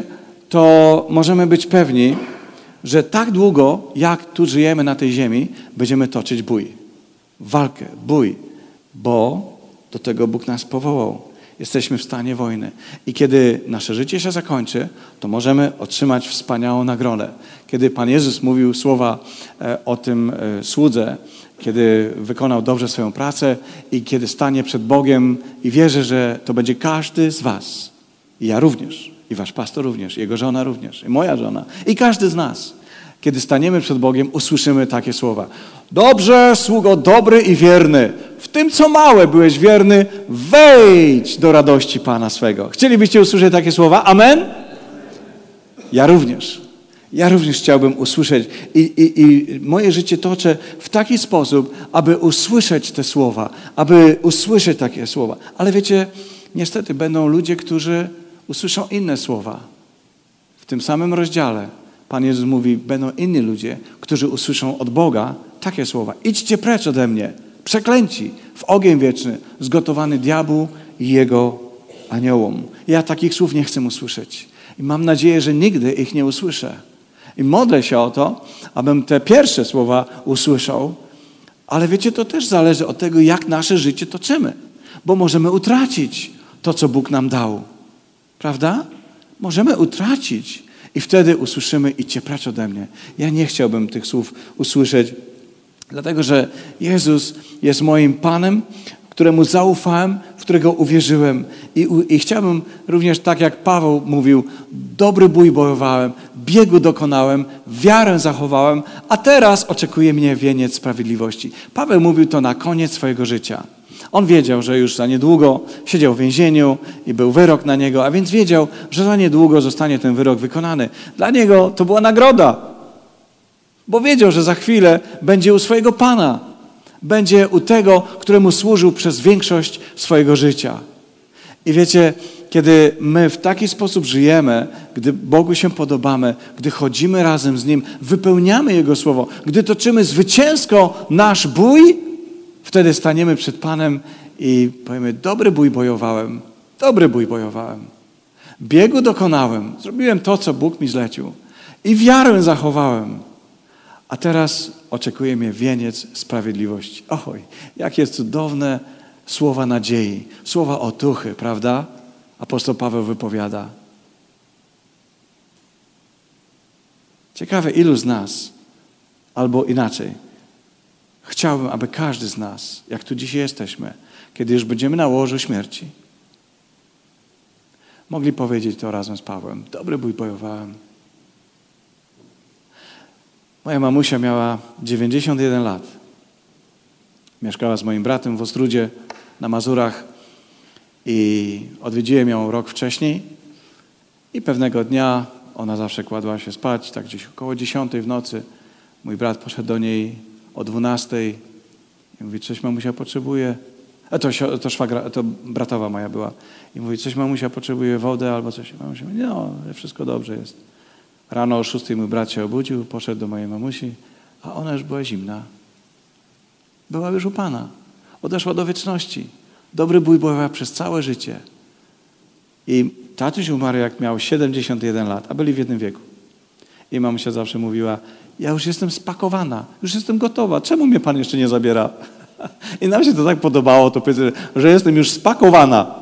to możemy być pewni, że tak długo, jak tu żyjemy na tej ziemi, będziemy toczyć bój. Walkę, bój, bo do tego Bóg nas powołał. Jesteśmy w stanie wojny. I kiedy nasze życie się zakończy, to możemy otrzymać wspaniałą nagrodę. Kiedy Pan Jezus mówił słowa o tym słudze, kiedy wykonał dobrze swoją pracę i kiedy stanie przed Bogiem i wierzę, że to będzie każdy z was. I ja również, i wasz pastor również, jego żona również, i moja żona, i każdy z nas. Kiedy staniemy przed Bogiem, usłyszymy takie słowa. Dobrze, sługo dobry i wierny. W tym, co małe byłeś wierny, wejdź do radości Pana swego. Chcielibyście usłyszeć takie słowa? Amen? Ja również. Ja również chciałbym usłyszeć i moje życie toczę w taki sposób, aby usłyszeć te słowa, aby usłyszeć takie słowa. Ale wiecie, niestety będą ludzie, którzy usłyszą inne słowa. W tym samym rozdziale Pan Jezus mówi, będą inni ludzie, którzy usłyszą od Boga takie słowa. Idźcie precz ode mnie, przeklęci, w ogień wieczny, zgotowany diabłu i jego aniołom. Ja takich słów nie chcę usłyszeć. I mam nadzieję, że nigdy ich nie usłyszę. I modlę się o to, abym te pierwsze słowa usłyszał, ale wiecie, to też zależy od tego, jak nasze życie toczymy, bo możemy utracić to, co Bóg nam dał. Prawda? Możemy utracić i wtedy usłyszymy idźcie precz ode mnie. Ja nie chciałbym tych słów usłyszeć, dlatego że Jezus jest moim Panem, któremu zaufałem, w którego uwierzyłem. I chciałbym również, tak jak Paweł mówił, dobry bój bojowałem, biegu dokonałem, wiarę zachowałem, a teraz oczekuje mnie wieniec sprawiedliwości. Paweł mówił to na koniec swojego życia. On wiedział, że już za niedługo siedział w więzieniu i był wyrok na niego, a więc wiedział, że za niedługo zostanie ten wyrok wykonany. Dla niego to była nagroda, bo wiedział, że za chwilę będzie u swojego Pana. Będzie u tego, któremu służył przez większość swojego życia. I wiecie, kiedy my w taki sposób żyjemy, gdy Bogu się podobamy, gdy chodzimy razem z Nim, wypełniamy Jego Słowo, gdy toczymy zwycięsko nasz bój, wtedy staniemy przed Panem i powiemy, dobry bój bojowałem, dobry bój bojowałem. Biegu dokonałem, zrobiłem to, co Bóg mi zlecił i wiarę zachowałem. A teraz oczekuje mnie wieniec sprawiedliwości. Oj, jakie cudowne słowa nadziei, słowa otuchy, prawda? Apostoł Paweł wypowiada. Ciekawe, ilu z nas, albo inaczej, chciałbym, aby każdy z nas, jak tu dzisiaj jesteśmy, kiedy już będziemy na łożu śmierci, mogli powiedzieć to razem z Pawłem. Dobry bój bojowałem. Moja mamusia miała 91 lat. Mieszkała z moim bratem w Ostródzie na Mazurach i odwiedziłem ją rok wcześniej i pewnego dnia ona zawsze kładła się spać, tak gdzieś około 10 w nocy. Mój brat poszedł do niej o 12 i mówi, coś mamusia potrzebuje. To szwagra, to bratowa moja była. I mówi, coś mamusia potrzebuje, wodę albo coś. Mamusia mówi, no, wszystko dobrze jest. Rano o 6 mój brat się obudził, poszedł do mojej mamusi, a ona już była zimna. Była już u Pana. Odeszła do wieczności. Dobry bój bojowała przez całe życie. I tatuś umarł, jak miał 71 lat, a byli w jednym wieku. I mamusia zawsze mówiła, ja już jestem spakowana, już jestem gotowa, czemu mnie Pan jeszcze nie zabiera? I nam się to tak podobało, to powiedzenie, że jestem już spakowana.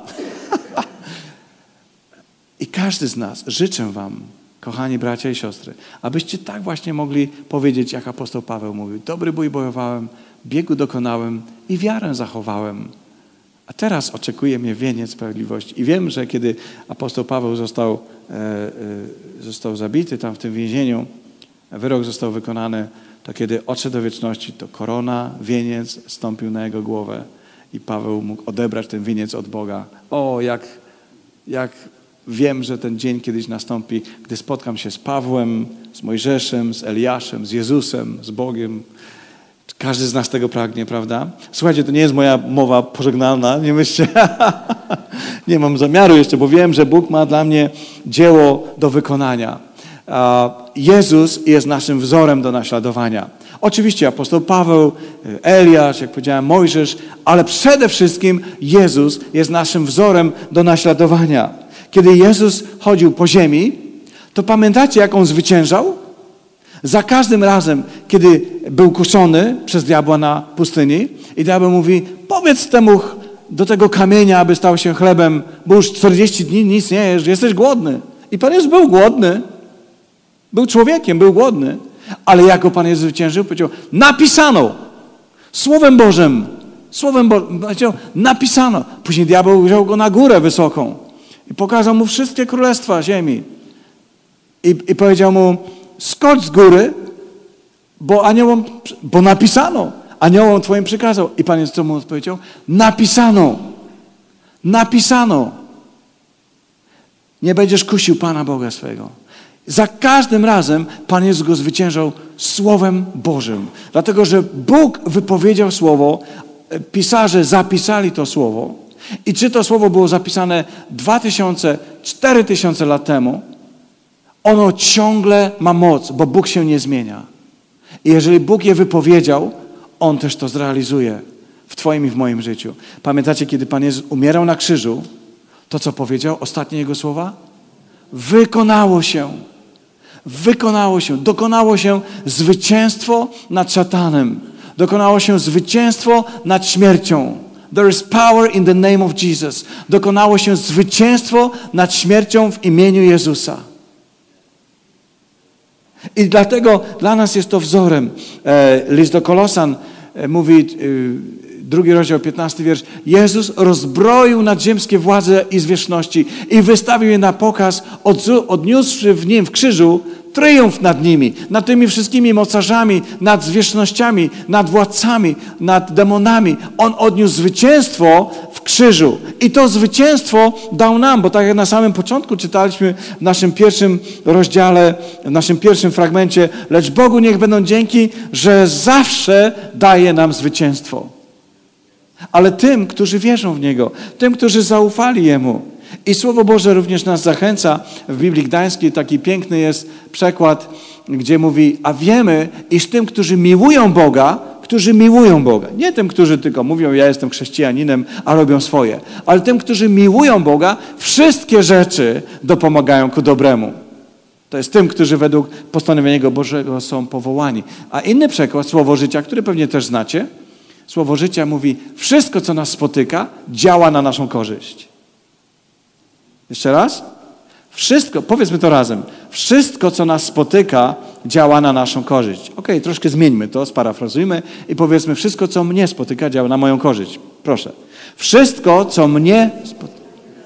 I każdy z nas, życzę wam, kochani bracia i siostry, abyście tak właśnie mogli powiedzieć, jak apostoł Paweł mówił, dobry bój bojowałem, biegu dokonałem i wiarę zachowałem. A teraz oczekuje mnie wieniec sprawiedliwości. I wiem, że kiedy apostoł Paweł został zabity tam w tym więzieniu, wyrok został wykonany, to kiedy odszedł do wieczności, to korona, wieniec stąpił na jego głowę i Paweł mógł odebrać ten wieniec od Boga. O, jak wiem, że ten dzień kiedyś nastąpi, gdy spotkam się z Pawłem, z Mojżeszem, z Eliaszem, z Jezusem, z Bogiem. Każdy z nas tego pragnie, prawda? Słuchajcie, to nie jest moja mowa pożegnalna, nie myślcie. Nie mam zamiaru jeszcze, bo wiem, że Bóg ma dla mnie dzieło do wykonania. Jezus jest naszym wzorem do naśladowania. Oczywiście apostoł Paweł, Eliasz, jak powiedziałem, Mojżesz, ale przede wszystkim Jezus jest naszym wzorem do naśladowania. Kiedy Jezus chodził po ziemi, to pamiętacie, jak On zwyciężał? Za każdym razem, kiedy był kuszony przez diabła na pustyni i diabeł mówi, powiedz do tego kamienia, aby stał się chlebem, bo już 40 dni nic nie jesz, jesteś głodny. I Pan Jezus był głodny. Był człowiekiem, był głodny. Ale jak go Pan Jezus zwyciężył, powiedział, napisano. Słowem Bożym. Powiedział, napisano. Później diabeł wziął go na górę wysoką i pokazał mu wszystkie królestwa ziemi. I powiedział mu, skocz z góry, bo napisano. Aniołom Twoim przykazał. I Pan Jezus co mu odpowiedział? Napisano. Napisano. Nie będziesz kusił Pana Boga swego. Za każdym razem Pan Jezus go zwyciężał Słowem Bożym. Dlatego, że Bóg wypowiedział słowo, pisarze zapisali to słowo. I czy to słowo było zapisane 2000, 4000 lat temu, ono ciągle ma moc, bo Bóg się nie zmienia. I jeżeli Bóg je wypowiedział, On też to zrealizuje w Twoim i w moim życiu. Pamiętacie, kiedy Pan Jezus umierał na krzyżu, to co powiedział? Ostatnie Jego słowa? Wykonało się. Wykonało się. Dokonało się zwycięstwo nad szatanem. Dokonało się zwycięstwo nad śmiercią. There is power in the name of Jesus. Dokonało się zwycięstwo nad śmiercią w imieniu Jezusa. I dlatego dla nas jest to wzorem. List do Kolosan mówi, 2 rozdział, 15 wiersz. Jezus rozbroił nadziemskie władze i zwierzchności i wystawił je na pokaz, odniósłszy w nim w krzyżu triumf nad nimi, nad tymi wszystkimi mocarzami, nad zwierzchnościami, nad władcami, nad demonami. On odniósł zwycięstwo w krzyżu. I to zwycięstwo dał nam, bo tak jak na samym początku czytaliśmy w naszym pierwszym rozdziale, w naszym pierwszym fragmencie, lecz Bogu niech będą dzięki, że zawsze daje nam zwycięstwo. Ale tym, którzy wierzą w Niego, tym, którzy zaufali Jemu. I Słowo Boże również nas zachęca. W Biblii Gdańskiej taki piękny jest przekład, gdzie mówi, a wiemy, iż tym, którzy miłują Boga, nie tym, którzy tylko mówią, ja jestem chrześcijaninem, a robią swoje, ale tym, którzy miłują Boga, wszystkie rzeczy dopomagają ku dobremu. To jest tym, którzy według postanowienia Bożego są powołani. A inny przekład, Słowo Życia, który pewnie też znacie, Słowo Życia mówi, wszystko, co nas spotyka, działa na naszą korzyść. Jeszcze raz? Wszystko, powiedzmy to razem. Wszystko, co nas spotyka, działa na naszą korzyść. Okej, troszkę zmieńmy to, sparafrazujmy i powiedzmy, wszystko, co mnie spotyka, działa na moją korzyść. Proszę. Wszystko, co mnie spotyka.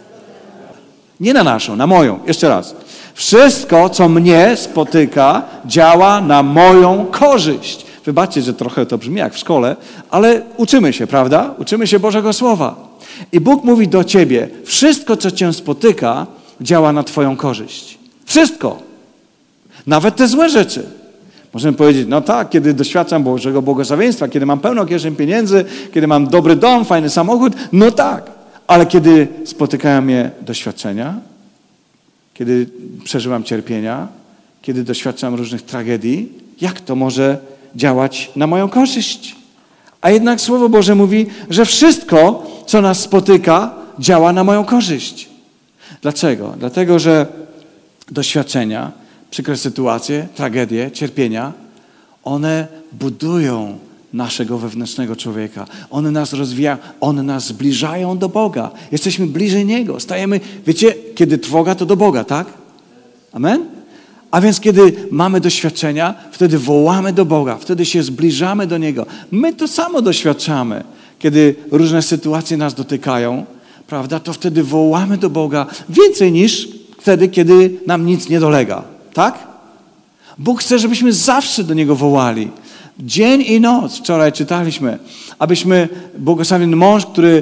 Nie na naszą, na moją. Jeszcze raz. Wszystko, co mnie spotyka, działa na moją korzyść. Wybaczcie, że trochę to brzmi jak w szkole, ale uczymy się, prawda? Uczymy się Bożego Słowa. I Bóg mówi do ciebie, wszystko, co cię spotyka, działa na twoją korzyść. Wszystko. Nawet te złe rzeczy. Możemy powiedzieć, no tak, kiedy doświadczam Bożego błogosławieństwa, kiedy mam pełną kieszeń pieniędzy, kiedy mam dobry dom, fajny samochód, no tak. Ale kiedy spotykają mnie doświadczenia, kiedy przeżywam cierpienia, kiedy doświadczam różnych tragedii, jak to może działać na moją korzyść? A jednak Słowo Boże mówi, że wszystko, co nas spotyka, działa na moją korzyść. Dlaczego? Dlatego, że doświadczenia, przykre sytuacje, tragedie, cierpienia, one budują naszego wewnętrznego człowieka. One nas rozwijają, one nas zbliżają do Boga. Jesteśmy bliżej Niego. Stajemy, wiecie, kiedy trwoga, to do Boga, tak? Amen? A więc kiedy mamy doświadczenia, wtedy wołamy do Boga, wtedy się zbliżamy do Niego. My to samo doświadczamy. Kiedy różne sytuacje nas dotykają, prawda, to wtedy wołamy do Boga więcej niż wtedy, kiedy nam nic nie dolega. Tak? Bóg chce, żebyśmy zawsze do Niego wołali. Dzień i noc, wczoraj czytaliśmy, abyśmy, błogosławiony mąż,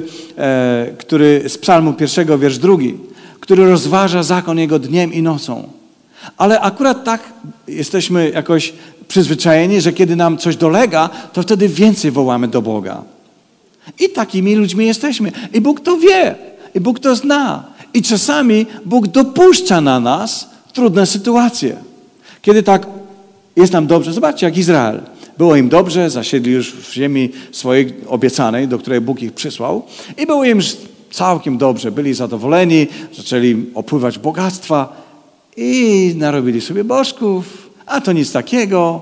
który z Psalmu 1, wiersz 2, który rozważa zakon Jego dniem i nocą. Ale akurat tak jesteśmy jakoś przyzwyczajeni, że kiedy nam coś dolega, to wtedy więcej wołamy do Boga. I takimi ludźmi jesteśmy. I Bóg to wie. I Bóg to zna. I czasami Bóg dopuszcza na nas trudne sytuacje. Kiedy tak jest nam dobrze, zobaczcie jak Izrael. Było im dobrze, zasiedli już w ziemi swojej obiecanej, do której Bóg ich przysłał. I było im całkiem dobrze. Byli zadowoleni, zaczęli opływać bogactwa i narobili sobie bożków. A to nic takiego.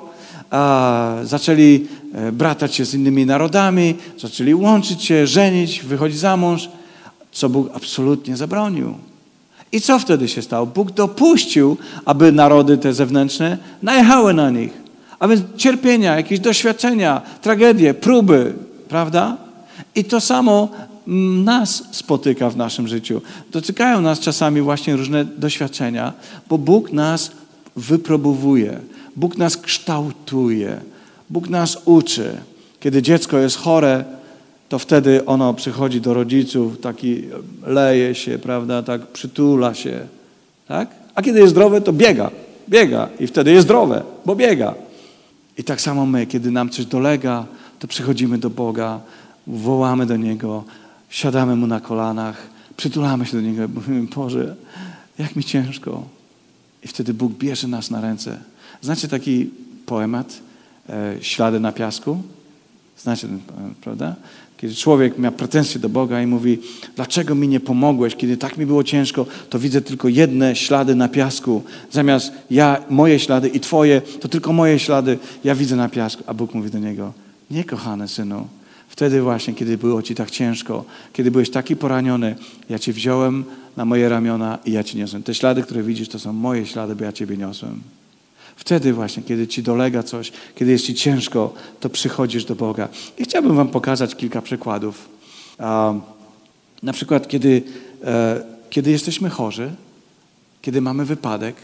Zaczęli bratać się z innymi narodami, zaczęli łączyć się, żenić, wychodzić za mąż, co Bóg absolutnie zabronił. I co wtedy się stało? Bóg dopuścił, aby narody te zewnętrzne najechały na nich. A więc cierpienia, jakieś doświadczenia, tragedie, próby, prawda? I to samo nas spotyka w naszym życiu. Dotykają nas czasami właśnie różne doświadczenia, bo Bóg nas wypróbowuje, Bóg nas kształtuje, Bóg nas uczy. Kiedy dziecko jest chore, to wtedy ono przychodzi do rodziców, taki leje się, prawda, tak przytula się, tak? A kiedy jest zdrowe, to biega i wtedy jest zdrowe, bo biega. I tak samo my, kiedy nam coś dolega, to przychodzimy do Boga, wołamy do Niego, siadamy Mu na kolanach, przytulamy się do Niego i mówimy, Boże, jak mi ciężko. I wtedy Bóg bierze nas na ręce. Znacie taki poemat, Ślady na piasku? Znacie ten poemat, prawda? Kiedy człowiek miał pretensje do Boga i mówi, dlaczego mi nie pomogłeś, kiedy tak mi było ciężko, to widzę tylko jedne ślady na piasku. Zamiast moje ślady i Twoje, to tylko moje ślady ja widzę na piasku. A Bóg mówi do niego, nie kochany synu, wtedy właśnie, kiedy było Ci tak ciężko, kiedy byłeś taki poraniony, ja Cię wziąłem na moje ramiona i ja Cię niosłem. Te ślady, które widzisz, to są moje ślady, bo ja Ciebie niosłem. Wtedy właśnie, kiedy Ci dolega coś, kiedy jest Ci ciężko, to przychodzisz do Boga. I chciałbym Wam pokazać kilka przykładów. Na przykład, kiedy jesteśmy chorzy, kiedy mamy wypadek,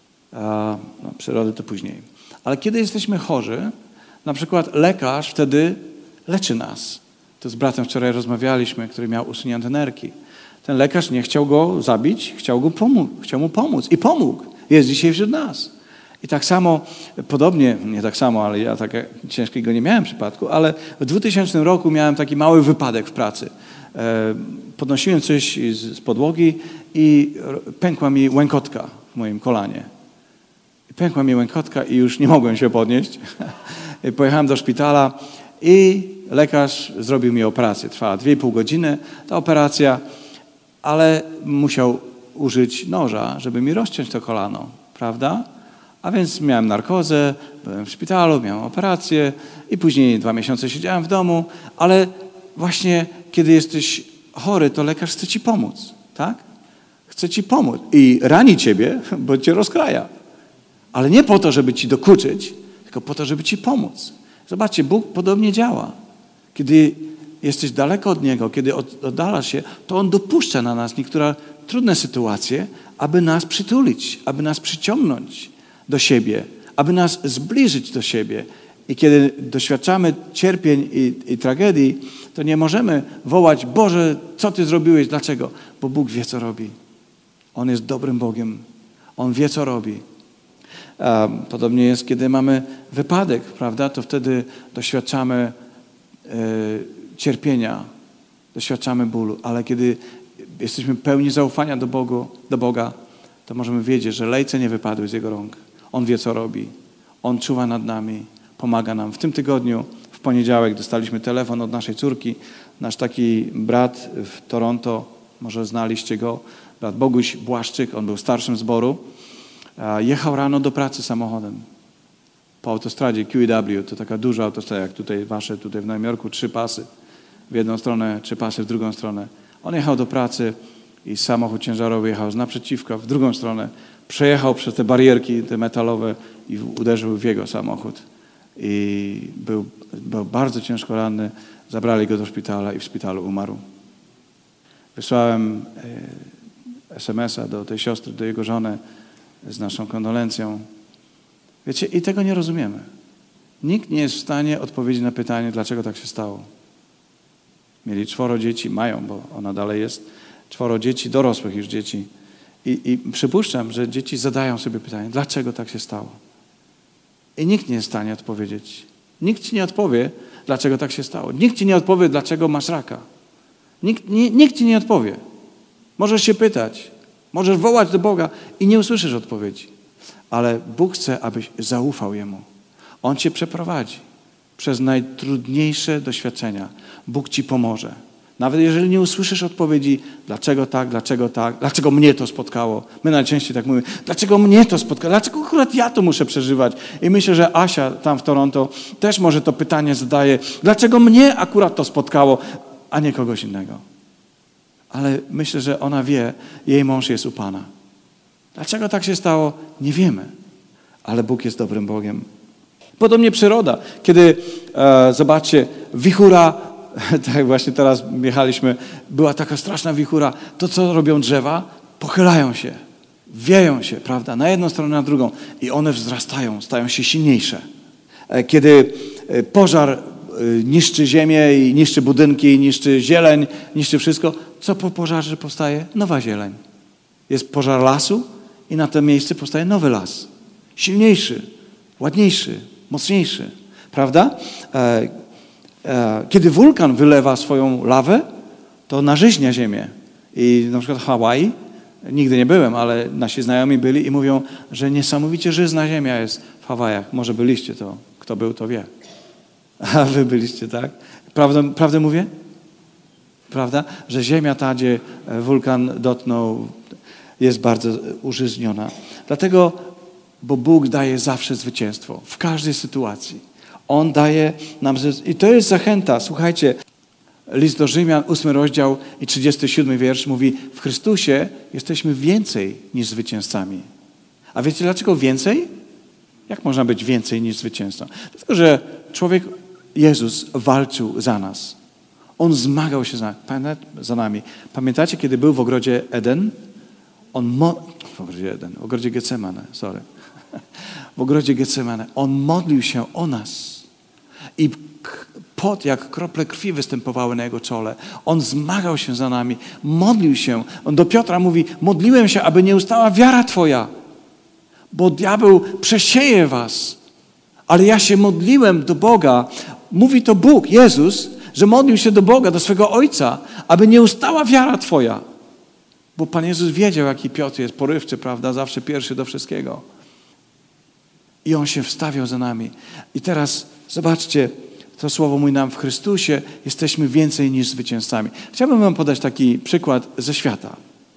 przyrody to później, ale kiedy jesteśmy chorzy, na przykład lekarz wtedy leczy nas. To z bratem wczoraj rozmawialiśmy, który miał usunięte nerki. Ten lekarz nie chciał go zabić, chciał mu pomóc i pomógł. Jest dzisiaj wśród nas. I tak samo, podobnie, nie tak samo, ale ja tak ciężkiego nie miałem przypadku, ale w 2000 roku miałem taki mały wypadek w pracy. Podnosiłem coś z podłogi i pękła mi łękotka w moim kolanie. Pękła mi łękotka i już nie mogłem się podnieść. Pojechałem do szpitala i lekarz zrobił mi operację. Trwała 2,5 godziny ta operacja, ale musiał użyć noża, żeby mi rozciąć to kolano, prawda? A więc miałem narkozę, byłem w szpitalu, miałem operację i później 2 miesiące siedziałem w domu, ale właśnie kiedy jesteś chory, to lekarz chce Ci pomóc, tak? Chce Ci pomóc i rani Ciebie, bo Cię rozkraja. Ale nie po to, żeby Ci dokuczyć, tylko po to, żeby Ci pomóc. Zobaczcie, Bóg podobnie działa. Kiedy jesteś daleko od Niego, kiedy oddalasz się, to On dopuszcza na nas niektóre trudne sytuacje, aby nas przytulić, aby nas przyciągnąć do siebie, aby nas zbliżyć do siebie. I kiedy doświadczamy cierpień i tragedii, to nie możemy wołać, Boże, co Ty zrobiłeś? Dlaczego? Bo Bóg wie, co robi. On jest dobrym Bogiem. On wie, co robi. Podobnie jest, kiedy mamy wypadek, prawda? To wtedy doświadczamy cierpienia, doświadczamy bólu. Ale kiedy jesteśmy pełni zaufania do Boga, to możemy wiedzieć, że lejce nie wypadły z Jego rąk. On wie, co robi. On czuwa nad nami, pomaga nam. W tym tygodniu, w poniedziałek, dostaliśmy telefon od naszej córki. Nasz taki brat w Toronto, może znaliście go, brat Boguś Błaszczyk, on był starszym zboru, jechał rano do pracy samochodem. Po autostradzie QEW, to taka duża autostrada, jak tutaj wasze, tutaj w Nowym Jorku, 3 pasy w jedną stronę, 3 pasy w drugą stronę. On jechał do pracy i samochód ciężarowy jechał z naprzeciwka w drugą stronę, przejechał przez te barierki, te metalowe i uderzył w jego samochód. I był bardzo ciężko ranny, zabrali go do szpitala i w szpitalu umarł. Wysłałem SMS-a do tej siostry, do jego żony z naszą kondolencją. Wiecie, i tego nie rozumiemy. Nikt nie jest w stanie odpowiedzieć na pytanie, dlaczego tak się stało. Mieli 4 dzieci, mają, bo ona dalej jest, 4 dzieci, dorosłych już dzieci. I przypuszczam, że dzieci zadają sobie pytanie, dlaczego tak się stało. I nikt nie jest w stanie odpowiedzieć. Nikt ci nie odpowie, dlaczego tak się stało. Nikt ci nie odpowie, dlaczego masz raka. Nikt ci nie odpowie. Możesz się pytać, możesz wołać do Boga i nie usłyszysz odpowiedzi. Ale Bóg chce, abyś zaufał Jemu. On cię przeprowadzi przez najtrudniejsze doświadczenia. Bóg ci pomoże. Nawet jeżeli nie usłyszysz odpowiedzi, dlaczego tak, dlaczego mnie to spotkało. My najczęściej tak mówimy, dlaczego mnie to spotkało, dlaczego akurat ja to muszę przeżywać. I myślę, że Asia tam w Toronto też może to pytanie zadaje, dlaczego mnie akurat to spotkało, a nie kogoś innego. Ale myślę, że ona wie, jej mąż jest u Pana. Dlaczego tak się stało? Nie wiemy. Ale Bóg jest dobrym Bogiem. Podobnie przyroda. Kiedy, zobaczcie, wichura, tak właśnie teraz jechaliśmy, była taka straszna wichura, to co robią drzewa? Pochylają się, wieją się, prawda, na jedną stronę, na drugą i one wzrastają, stają się silniejsze. Kiedy pożar niszczy ziemię i niszczy budynki, niszczy zieleń, niszczy wszystko, co po pożarze powstaje? Nowa zieleń. Jest pożar lasu i na to miejsce powstaje nowy las. Silniejszy, ładniejszy, mocniejszy, prawda? Kiedy wulkan wylewa swoją lawę, to nażyźnia ziemię. I na przykład Hawaii, nigdy nie byłem, ale nasi znajomi byli i mówią, że niesamowicie żyzna ziemia jest w Hawajach. Może byliście, to kto był, to wie. A wy byliście, tak? Prawdę mówię? Prawda? Że ziemia ta, gdzie wulkan dotknął, jest bardzo użyźniona. Dlatego, bo Bóg daje zawsze zwycięstwo w każdej sytuacji. On daje nam, i to jest zachęta, słuchajcie, list do Rzymian, 8 rozdział i 37 wiersz mówi, w Chrystusie jesteśmy więcej niż zwycięzcami. A wiecie dlaczego więcej? Jak można być więcej niż zwycięzcą? Dlatego, że człowiek, Jezus walczył za nas. On zmagał się za nami. Pamiętacie, kiedy był w ogrodzie Eden? W ogrodzie Getsemane, sorry. W ogrodzie Getsemane. On modlił się o nas. I pot jak krople krwi występowały na jego czole. On zmagał się za nami. Modlił się. On do Piotra mówi, modliłem się, aby nie ustała wiara twoja. Bo diabeł przesieje was. Ale ja się modliłem do Boga. Mówi to Bóg, Jezus, że modlił się do Boga, do swego Ojca, aby nie ustała wiara twoja. Bo Pan Jezus wiedział, jaki Piotr jest porywczy, prawda? Zawsze pierwszy do wszystkiego. I On się wstawiał za nami. I teraz zobaczcie, to słowo mówi nam w Chrystusie, jesteśmy więcej niż zwycięzcami. Chciałbym wam podać taki przykład ze świata.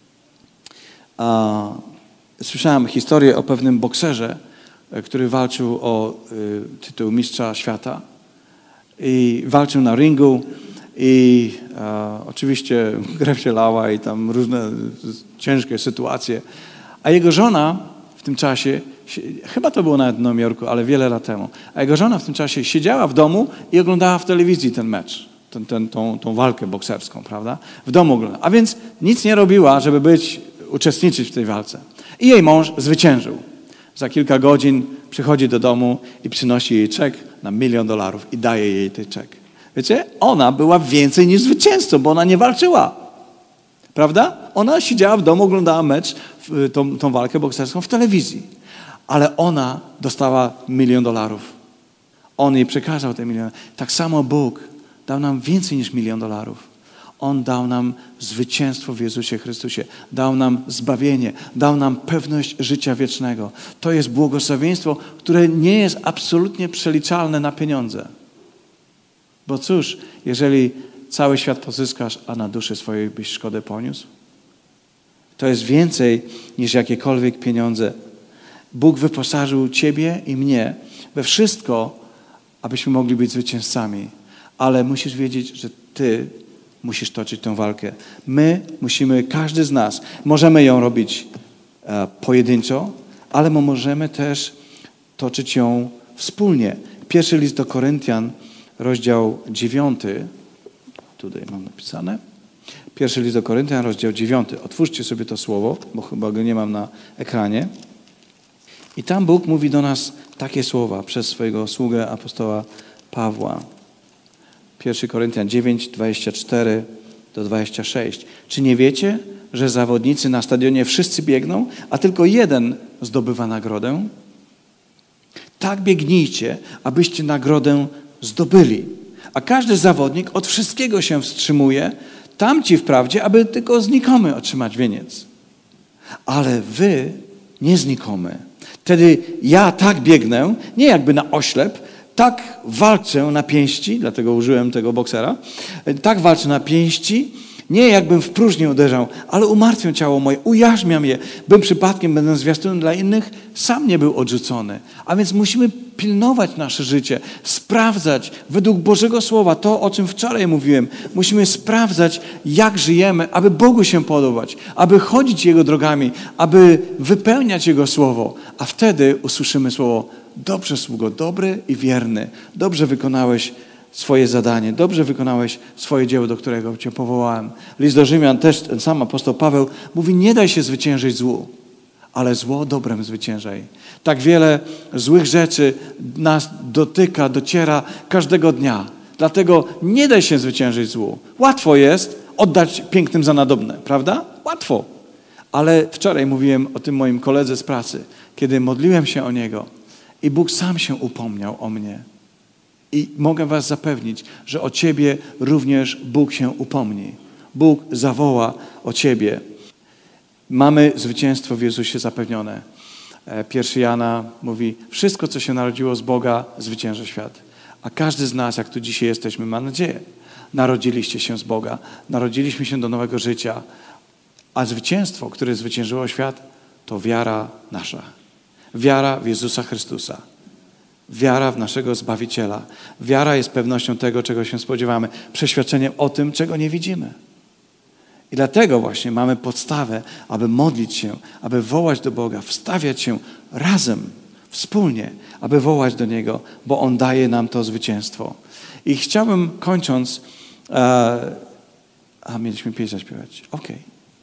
Słyszałem historię o pewnym bokserze, który walczył o tytuł mistrza świata. I walczył na ringu i oczywiście krew się lała i tam różne ciężkie sytuacje. A jego żona w tym czasie, chyba to było nawet w Nowym Jorku, ale wiele lat temu, a jego żona w tym czasie siedziała w domu i oglądała w telewizji ten mecz, tą walkę bokserską, prawda? W domu oglądała. A więc nic nie robiła, żeby uczestniczyć w tej walce. I jej mąż zwyciężył. Za kilka godzin przychodzi do domu i przynosi jej czek na $1 000 000 i daje jej ten czek. Wiecie, ona była więcej niż zwycięzcą, bo ona nie walczyła. Prawda? Ona siedziała w domu, oglądała mecz, tą walkę bokserską w telewizji. Ale ona dostała $1 000 000. On jej przekazał te miliony. Tak samo Bóg dał nam więcej niż $1 000 000. On dał nam zwycięstwo w Jezusie Chrystusie. Dał nam zbawienie. Dał nam pewność życia wiecznego. To jest błogosławieństwo, które nie jest absolutnie przeliczalne na pieniądze. Bo cóż, jeżeli cały świat pozyskasz, a na duszy swojej byś szkodę poniósł? To jest więcej niż jakiekolwiek pieniądze. Bóg wyposażył ciebie i mnie we wszystko, abyśmy mogli być zwycięzcami. Ale musisz wiedzieć, że ty musisz toczyć tę walkę. My musimy, każdy z nas, możemy ją robić pojedynczo, ale możemy też toczyć ją wspólnie. Pierwszy list do Koryntian, rozdział 9. Tutaj mam napisane. Pierwszy list do Koryntian, rozdział 9. Otwórzcie sobie to słowo, bo chyba go nie mam na ekranie. I tam Bóg mówi do nas takie słowa przez swojego sługę apostoła Pawła. 1 Koryntian 9, 24 do 26. Czy nie wiecie, że zawodnicy na stadionie wszyscy biegną, a tylko jeden zdobywa nagrodę? Tak biegnijcie, abyście nagrodę zdobyli. A każdy zawodnik od wszystkiego się wstrzymuje, tamci wprawdzie, aby tylko znikomy otrzymać wieniec. Ale wy nie znikomy. Wtedy ja tak biegnę, nie jakby na oślep, tak walczę na pięści, dlatego użyłem tego boksera, tak walczę na pięści, nie jakbym w próżnię uderzał, ale umartwiam ciało moje, ujarzmiam je, bym przypadkiem, będąc zwiastunem dla innych, sam nie był odrzucony. A więc musimy pilnować nasze życie, sprawdzać według Bożego Słowa, to o czym wczoraj mówiłem. Musimy sprawdzać, jak żyjemy, aby Bogu się podobać, aby chodzić Jego drogami, aby wypełniać Jego Słowo. A wtedy usłyszymy słowo: dobrze, sługo, dobry i wierny, dobrze wykonałeś swoje zadanie, dobrze wykonałeś swoje dzieło, do którego Cię powołałem. List do Rzymian, też ten sam apostoł Paweł mówi: nie daj się zwyciężyć złu, ale zło dobrem zwyciężaj. Tak wiele złych rzeczy nas dotyka, dociera każdego dnia. Dlatego nie daj się zwyciężyć złu. Łatwo jest oddać pięknym za nadobne, prawda? Łatwo. Ale wczoraj mówiłem o tym moim koledze z pracy, kiedy modliłem się o niego i Bóg sam się upomniał o mnie. I mogę was zapewnić, że o ciebie również Bóg się upomni. Bóg zawoła o ciebie. Mamy zwycięstwo w Jezusie zapewnione. 1 Jana mówi: wszystko, co się narodziło z Boga, zwycięży świat. A każdy z nas, jak tu dzisiaj jesteśmy, ma nadzieję. Narodziliście się z Boga. Narodziliśmy się do nowego życia. A zwycięstwo, które zwyciężyło świat, to wiara nasza. Wiara w Jezusa Chrystusa. Wiara w naszego Zbawiciela. Wiara jest pewnością tego, czego się spodziewamy. Przeświadczeniem o tym, czego nie widzimy. I dlatego właśnie mamy podstawę, aby modlić się, aby wołać do Boga, wstawiać się razem, wspólnie, aby wołać do Niego, bo On daje nam to zwycięstwo. I chciałbym, kończąc, mieliśmy pieśń zaśpiewać. Okej.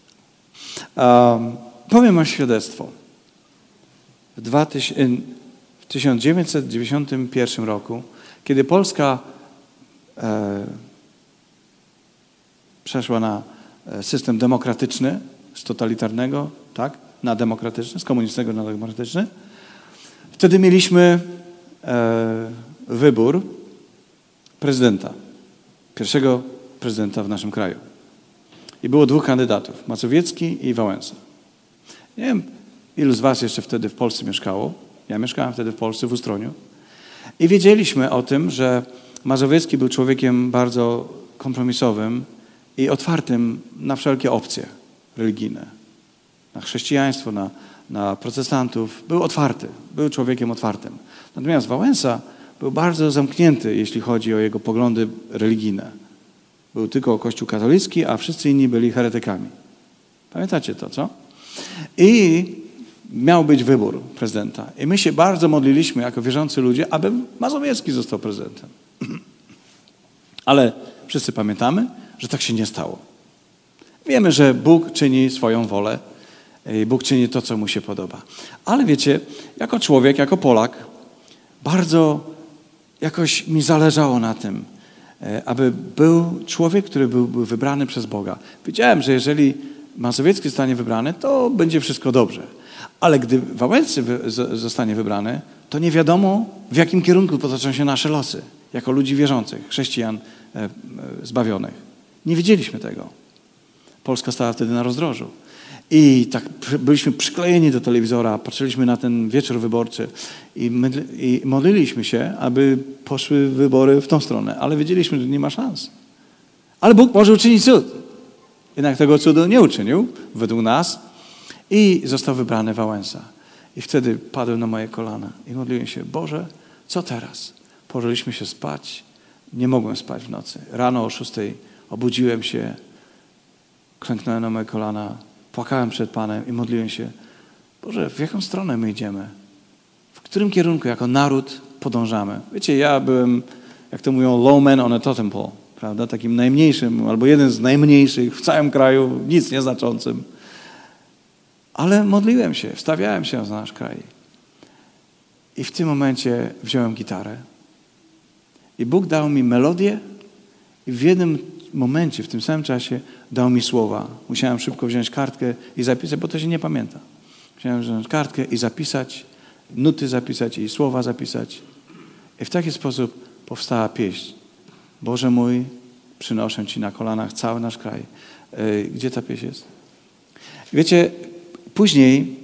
Powiem o świadectwo. W 1991 roku, kiedy Polska przeszła na system demokratyczny, z totalitarnego, tak, na demokratyczny, z komunistycznego na demokratyczny, wtedy mieliśmy wybór prezydenta, pierwszego prezydenta w naszym kraju. I było dwóch kandydatów, Mazowiecki i Wałęsa. Nie wiem, ilu z was jeszcze wtedy w Polsce mieszkało. Ja mieszkałem wtedy w Polsce, w Ustroniu. I wiedzieliśmy o tym, że Mazowiecki był człowiekiem bardzo kompromisowym i otwartym na wszelkie opcje religijne. Na chrześcijaństwo, na protestantów. Był otwarty, był człowiekiem otwartym. Natomiast Wałęsa był bardzo zamknięty, jeśli chodzi o jego poglądy religijne. Był tylko Kościół katolicki, a wszyscy inni byli heretykami. Pamiętacie to, co? I miał być wybór prezydenta. I my się bardzo modliliśmy jako wierzący ludzie, aby Mazowiecki został prezydentem. Ale wszyscy pamiętamy, że tak się nie stało. Wiemy, że Bóg czyni swoją wolę. Bóg czyni to, co mu się podoba. Ale wiecie, jako człowiek, jako Polak, bardzo jakoś mi zależało na tym, aby był człowiek, który byłby wybrany przez Boga. Wiedziałem, że jeżeli Mazowiecki zostanie wybrany, to będzie wszystko dobrze. Ale gdy Wałęsy zostanie wybrany, to nie wiadomo, w jakim kierunku potoczą się nasze losy, jako ludzi wierzących, chrześcijan zbawionych. Nie wiedzieliśmy tego. Polska stała wtedy na rozdrożu. I tak byliśmy przyklejeni do telewizora, patrzyliśmy na ten wieczór wyborczy i modliliśmy się, aby poszły wybory w tą stronę. Ale wiedzieliśmy, że nie ma szans. Ale Bóg może uczynić cud. Jednak tego cudu nie uczynił, według nas, i został wybrany Wałęsa. I wtedy padłem na moje kolana i modliłem się, Boże, co teraz? Położyliśmy się spać, nie mogłem spać w nocy. Rano o 6 obudziłem się, klęknąłem na moje kolana, płakałem przed Panem i modliłem się, Boże, w jaką stronę my idziemy? W którym kierunku jako naród podążamy? Wiecie, ja byłem, jak to mówią, low man on a totem pole, prawda? Takim najmniejszym, albo jeden z najmniejszych w całym kraju, nic nieznaczącym. Ale modliłem się, wstawiałem się za nasz kraj. I w tym momencie wziąłem gitarę. I Bóg dał mi melodię i w jednym momencie, w tym samym czasie dał mi słowa. Musiałem szybko wziąć kartkę i zapisać, bo to się nie pamięta. Musiałem wziąć kartkę i zapisać, nuty zapisać i słowa zapisać. I w taki sposób powstała pieśń. Boże mój, przynoszę Ci na kolanach cały nasz kraj. Gdzie ta pieśń jest? Wiecie, później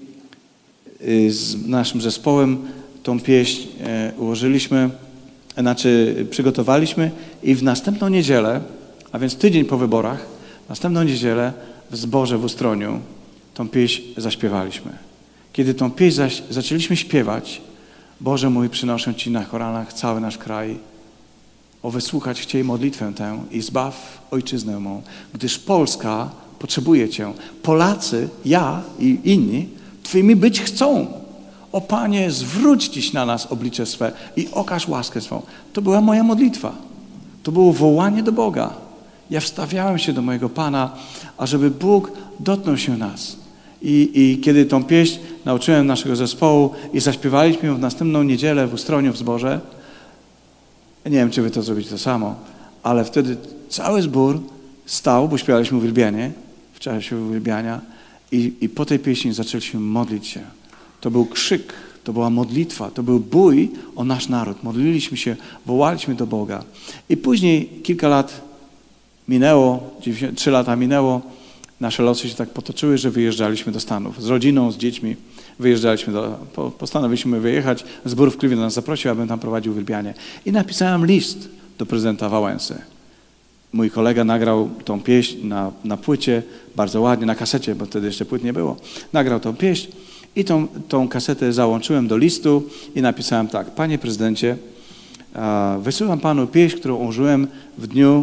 z naszym zespołem tą pieśń ułożyliśmy, przygotowaliśmy i w następną niedzielę, a więc tydzień po wyborach, następną niedzielę w zborze w Ustroniu tą pieśń zaśpiewaliśmy. Kiedy tą pieśń zaczęliśmy śpiewać, Boże mój, przynoszę Ci na kolanach cały nasz kraj, o wysłuchać chciej modlitwę tę i zbaw ojczyznę mą, gdyż Polska potrzebuje Cię. Polacy, ja i inni, Twoimi być chcą. O Panie, zwróć Dziś na nas oblicze swe i okaż łaskę swą. To była moja modlitwa. To było wołanie do Boga. Ja wstawiałem się do mojego Pana, ażeby Bóg dotknął się nas. I kiedy tą pieśń nauczyłem naszego zespołu i zaśpiewaliśmy ją w następną niedzielę w Ustroniu w zborze, nie wiem, czy wy to zrobicie to samo, ale wtedy cały zbór stał, bo śpiewaliśmy uwielbienie, w czasie uwielbiania i po tej pieśni zaczęliśmy modlić się. To był krzyk, to była modlitwa, to był bój o nasz naród. Modliliśmy się, wołaliśmy do Boga. I później kilka lat minęło, 3 lata minęło, nasze losy się tak potoczyły, że wyjeżdżaliśmy do Stanów. Z rodziną, z dziećmi wyjeżdżaliśmy postanowiliśmy wyjechać. Zbór w Cleveland nas zaprosił, abym tam prowadził uwielbianie. I napisałem list do prezydenta Wałęsy. Mój kolega nagrał tą pieśń na płycie, bardzo ładnie, na kasecie, bo wtedy jeszcze płyt nie było. Nagrał tą pieśń i tą kasetę załączyłem do listu i napisałem tak. Panie prezydencie, wysyłam Panu pieśń, którą użyłem w dniu,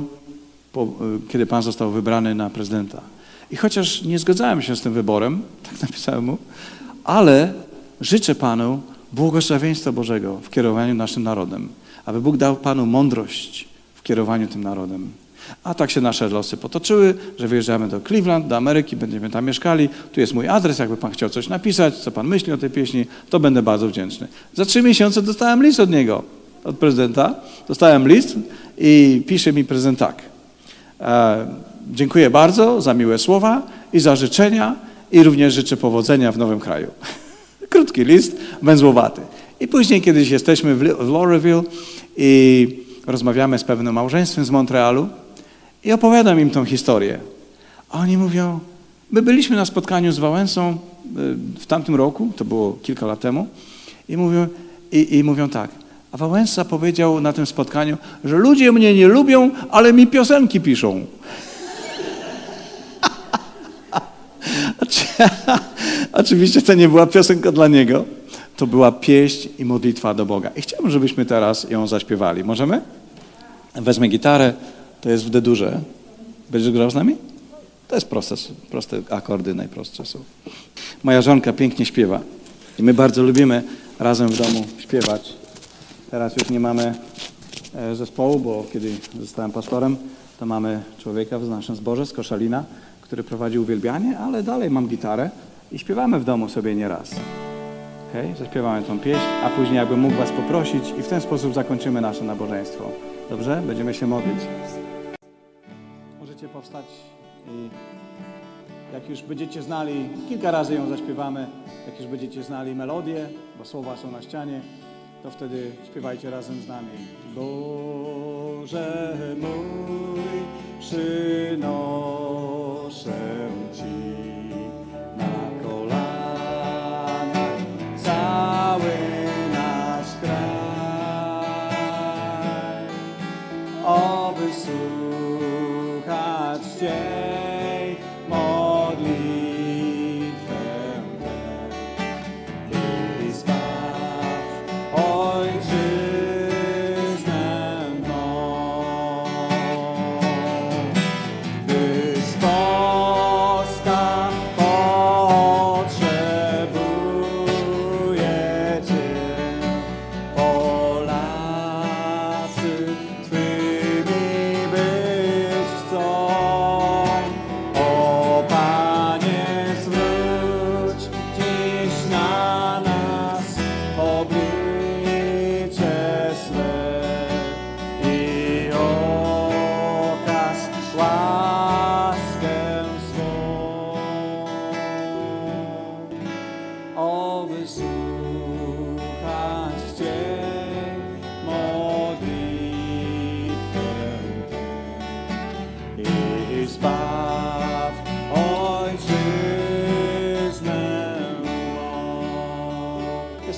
kiedy Pan został wybrany na prezydenta. I chociaż nie zgadzałem się z tym wyborem, tak napisałem mu, ale życzę Panu błogosławieństwa Bożego w kierowaniu naszym narodem, aby Bóg dał Panu mądrość w kierowaniu tym narodem. A tak się nasze losy potoczyły, że wyjeżdżamy do Cleveland, do Ameryki, będziemy tam mieszkali. Tu jest mój adres, jakby Pan chciał coś napisać, co Pan myśli o tej pieśni, to będę bardzo wdzięczny. Za 3 miesiące dostałem list od niego, od prezydenta. Dostałem list i pisze mi prezydent tak. Dziękuję bardzo za miłe słowa i za życzenia i również życzę powodzenia w nowym kraju. Krótki list, węzłowaty. I później kiedyś jesteśmy w Laurelville i rozmawiamy z pewnym małżeństwem z Montrealu i opowiadam im tą historię. A oni mówią, my byliśmy na spotkaniu z Wałęsą w tamtym roku, to było kilka lat temu, i mówią tak, a Wałęsa powiedział na tym spotkaniu, że ludzie mnie nie lubią, ale mi piosenki piszą. Oczywiście to nie była piosenka dla niego, to była pieśń i modlitwa do Boga. I chciałbym, żebyśmy teraz ją zaśpiewali. Możemy? Wezmę gitarę, to jest w D duże. Będziesz grał z nami? To jest proste akordy, najprostsze są. Moja żonka pięknie śpiewa i my bardzo lubimy razem w domu śpiewać. Teraz już nie mamy zespołu, bo kiedy zostałem pastorem, to mamy człowieka w naszym zborze z Koszalina, który prowadzi uwielbianie, ale dalej mam gitarę i śpiewamy w domu sobie nieraz. Okay? Zaśpiewamy tą pieśń, a później jakbym mógł was poprosić i w ten sposób zakończymy nasze nabożeństwo. Dobrze? Będziemy się modlić. Możecie powstać i jak już będziecie znali, kilka razy ją zaśpiewamy, jak już będziecie znali melodię, bo słowa są na ścianie, to wtedy śpiewajcie razem z nami. Boże mój, przynoszę Ci na kolanach cały nasz kraj, o wysłuchać Cię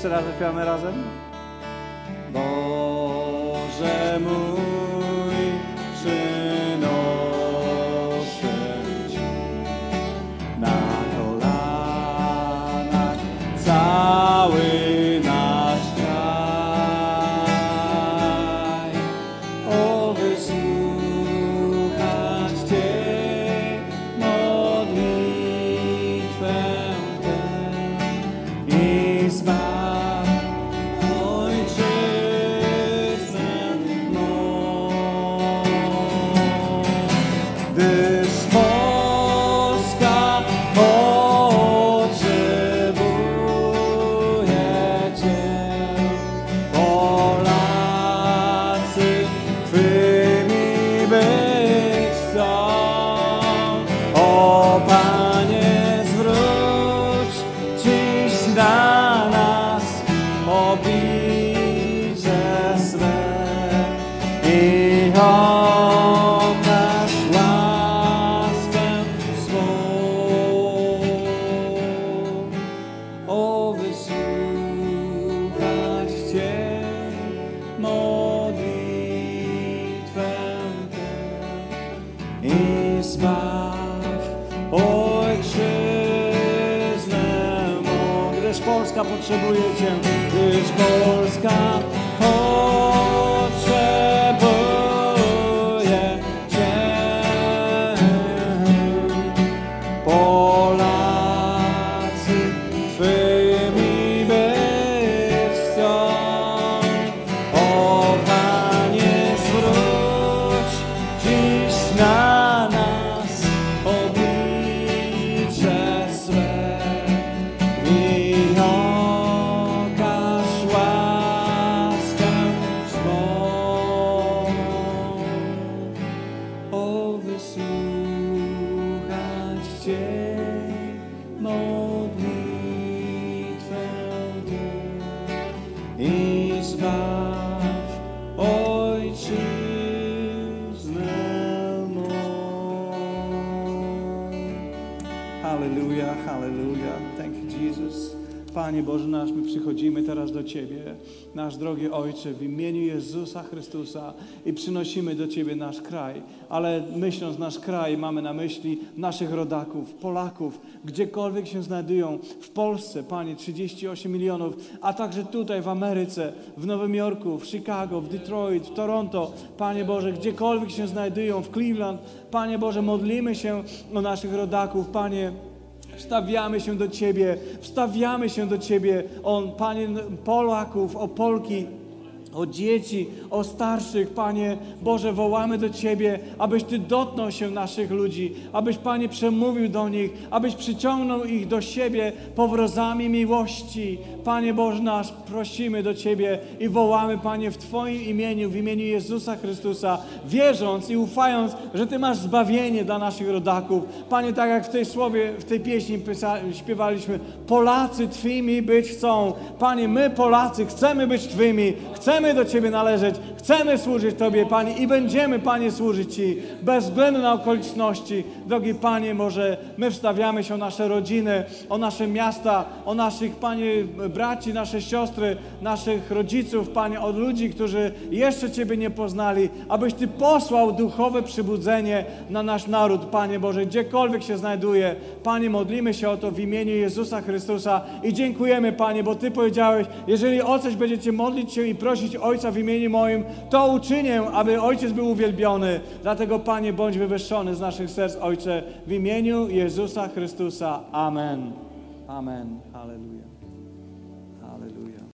Jeszcze raz zaśpiewamy razem. Boże mój, przynoszę Ci na kolanach cały nasz kraj. O, wysłuchać Cię modlitwę tę i zbaw Ojczyznę mą. Gdyż Polska potrzebuje Cię, Polacy Twymi być chcą. O Panie, zwróć dziś na nas oblicze swe i okaż łaskę swą. O, wysłuchać Cię modlitwę tę i zbaw Ojczyznę mą. Gdyż Polska potrzebuje Cię, gdyż Polska potrzebuje Cię. Polacy Twymi być chcą. O Panie, zwróć dziś na nas oblicze swe i okaż łaskę swą. O, wysłuchać Cię modlitwę tę i zbaw Ojczyznę mą. Hallelujah, hallelujah. Thank you, Jesus. Panie Boże nasz, my przychodzimy teraz do Ciebie, nasz drogi Ojcze, w imieniu Jezusa Chrystusa i przynosimy do Ciebie nasz kraj. Ale myśląc nasz kraj, mamy na myśli naszych rodaków, Polaków, gdziekolwiek się znajdują, w Polsce, Panie, 38 milionów, a także tutaj w Ameryce, w Nowym Jorku, w Chicago, w Detroit, w Toronto, Panie Boże, gdziekolwiek się znajdują, w Cleveland, Panie Boże, modlimy się o naszych rodaków, Panie. Wstawiamy się do Ciebie, o Panie Polaków, o Polki, o dzieci, o starszych, Panie Boże, wołamy do Ciebie, abyś Ty dotknął się naszych ludzi, abyś, Panie, przemówił do nich, abyś przyciągnął ich do siebie powrozami miłości. Panie Boże nasz, prosimy do Ciebie i wołamy, Panie, w Twoim imieniu, w imieniu Jezusa Chrystusa, wierząc i ufając, że Ty masz zbawienie dla naszych rodaków. Panie, tak jak w tej pieśni śpiewaliśmy, Polacy Twymi być chcą. Panie, my Polacy chcemy być Twymi, chcemy do Ciebie należeć, chcemy służyć Tobie, Panie, i będziemy, Panie, służyć Ci bez względu na okoliczności. Drogi Panie, może my wstawiamy się o nasze rodziny, o nasze miasta, o naszych, Panie, braci, nasze siostry, naszych rodziców, Panie, od ludzi, którzy jeszcze Ciebie nie poznali, abyś Ty posłał duchowe przybudzenie na nasz naród, Panie Boże, gdziekolwiek się znajduje. Panie, modlimy się o to w imieniu Jezusa Chrystusa i dziękujemy, Panie, bo Ty powiedziałeś, jeżeli o coś będziecie modlić się i prosić Ojca w imieniu moim, to uczynię, aby Ojciec był uwielbiony. Dlatego, Panie, bądź wywyższony z naszych serc, Ojcze, w imieniu Jezusa Chrystusa. Amen. Amen. Halleluja.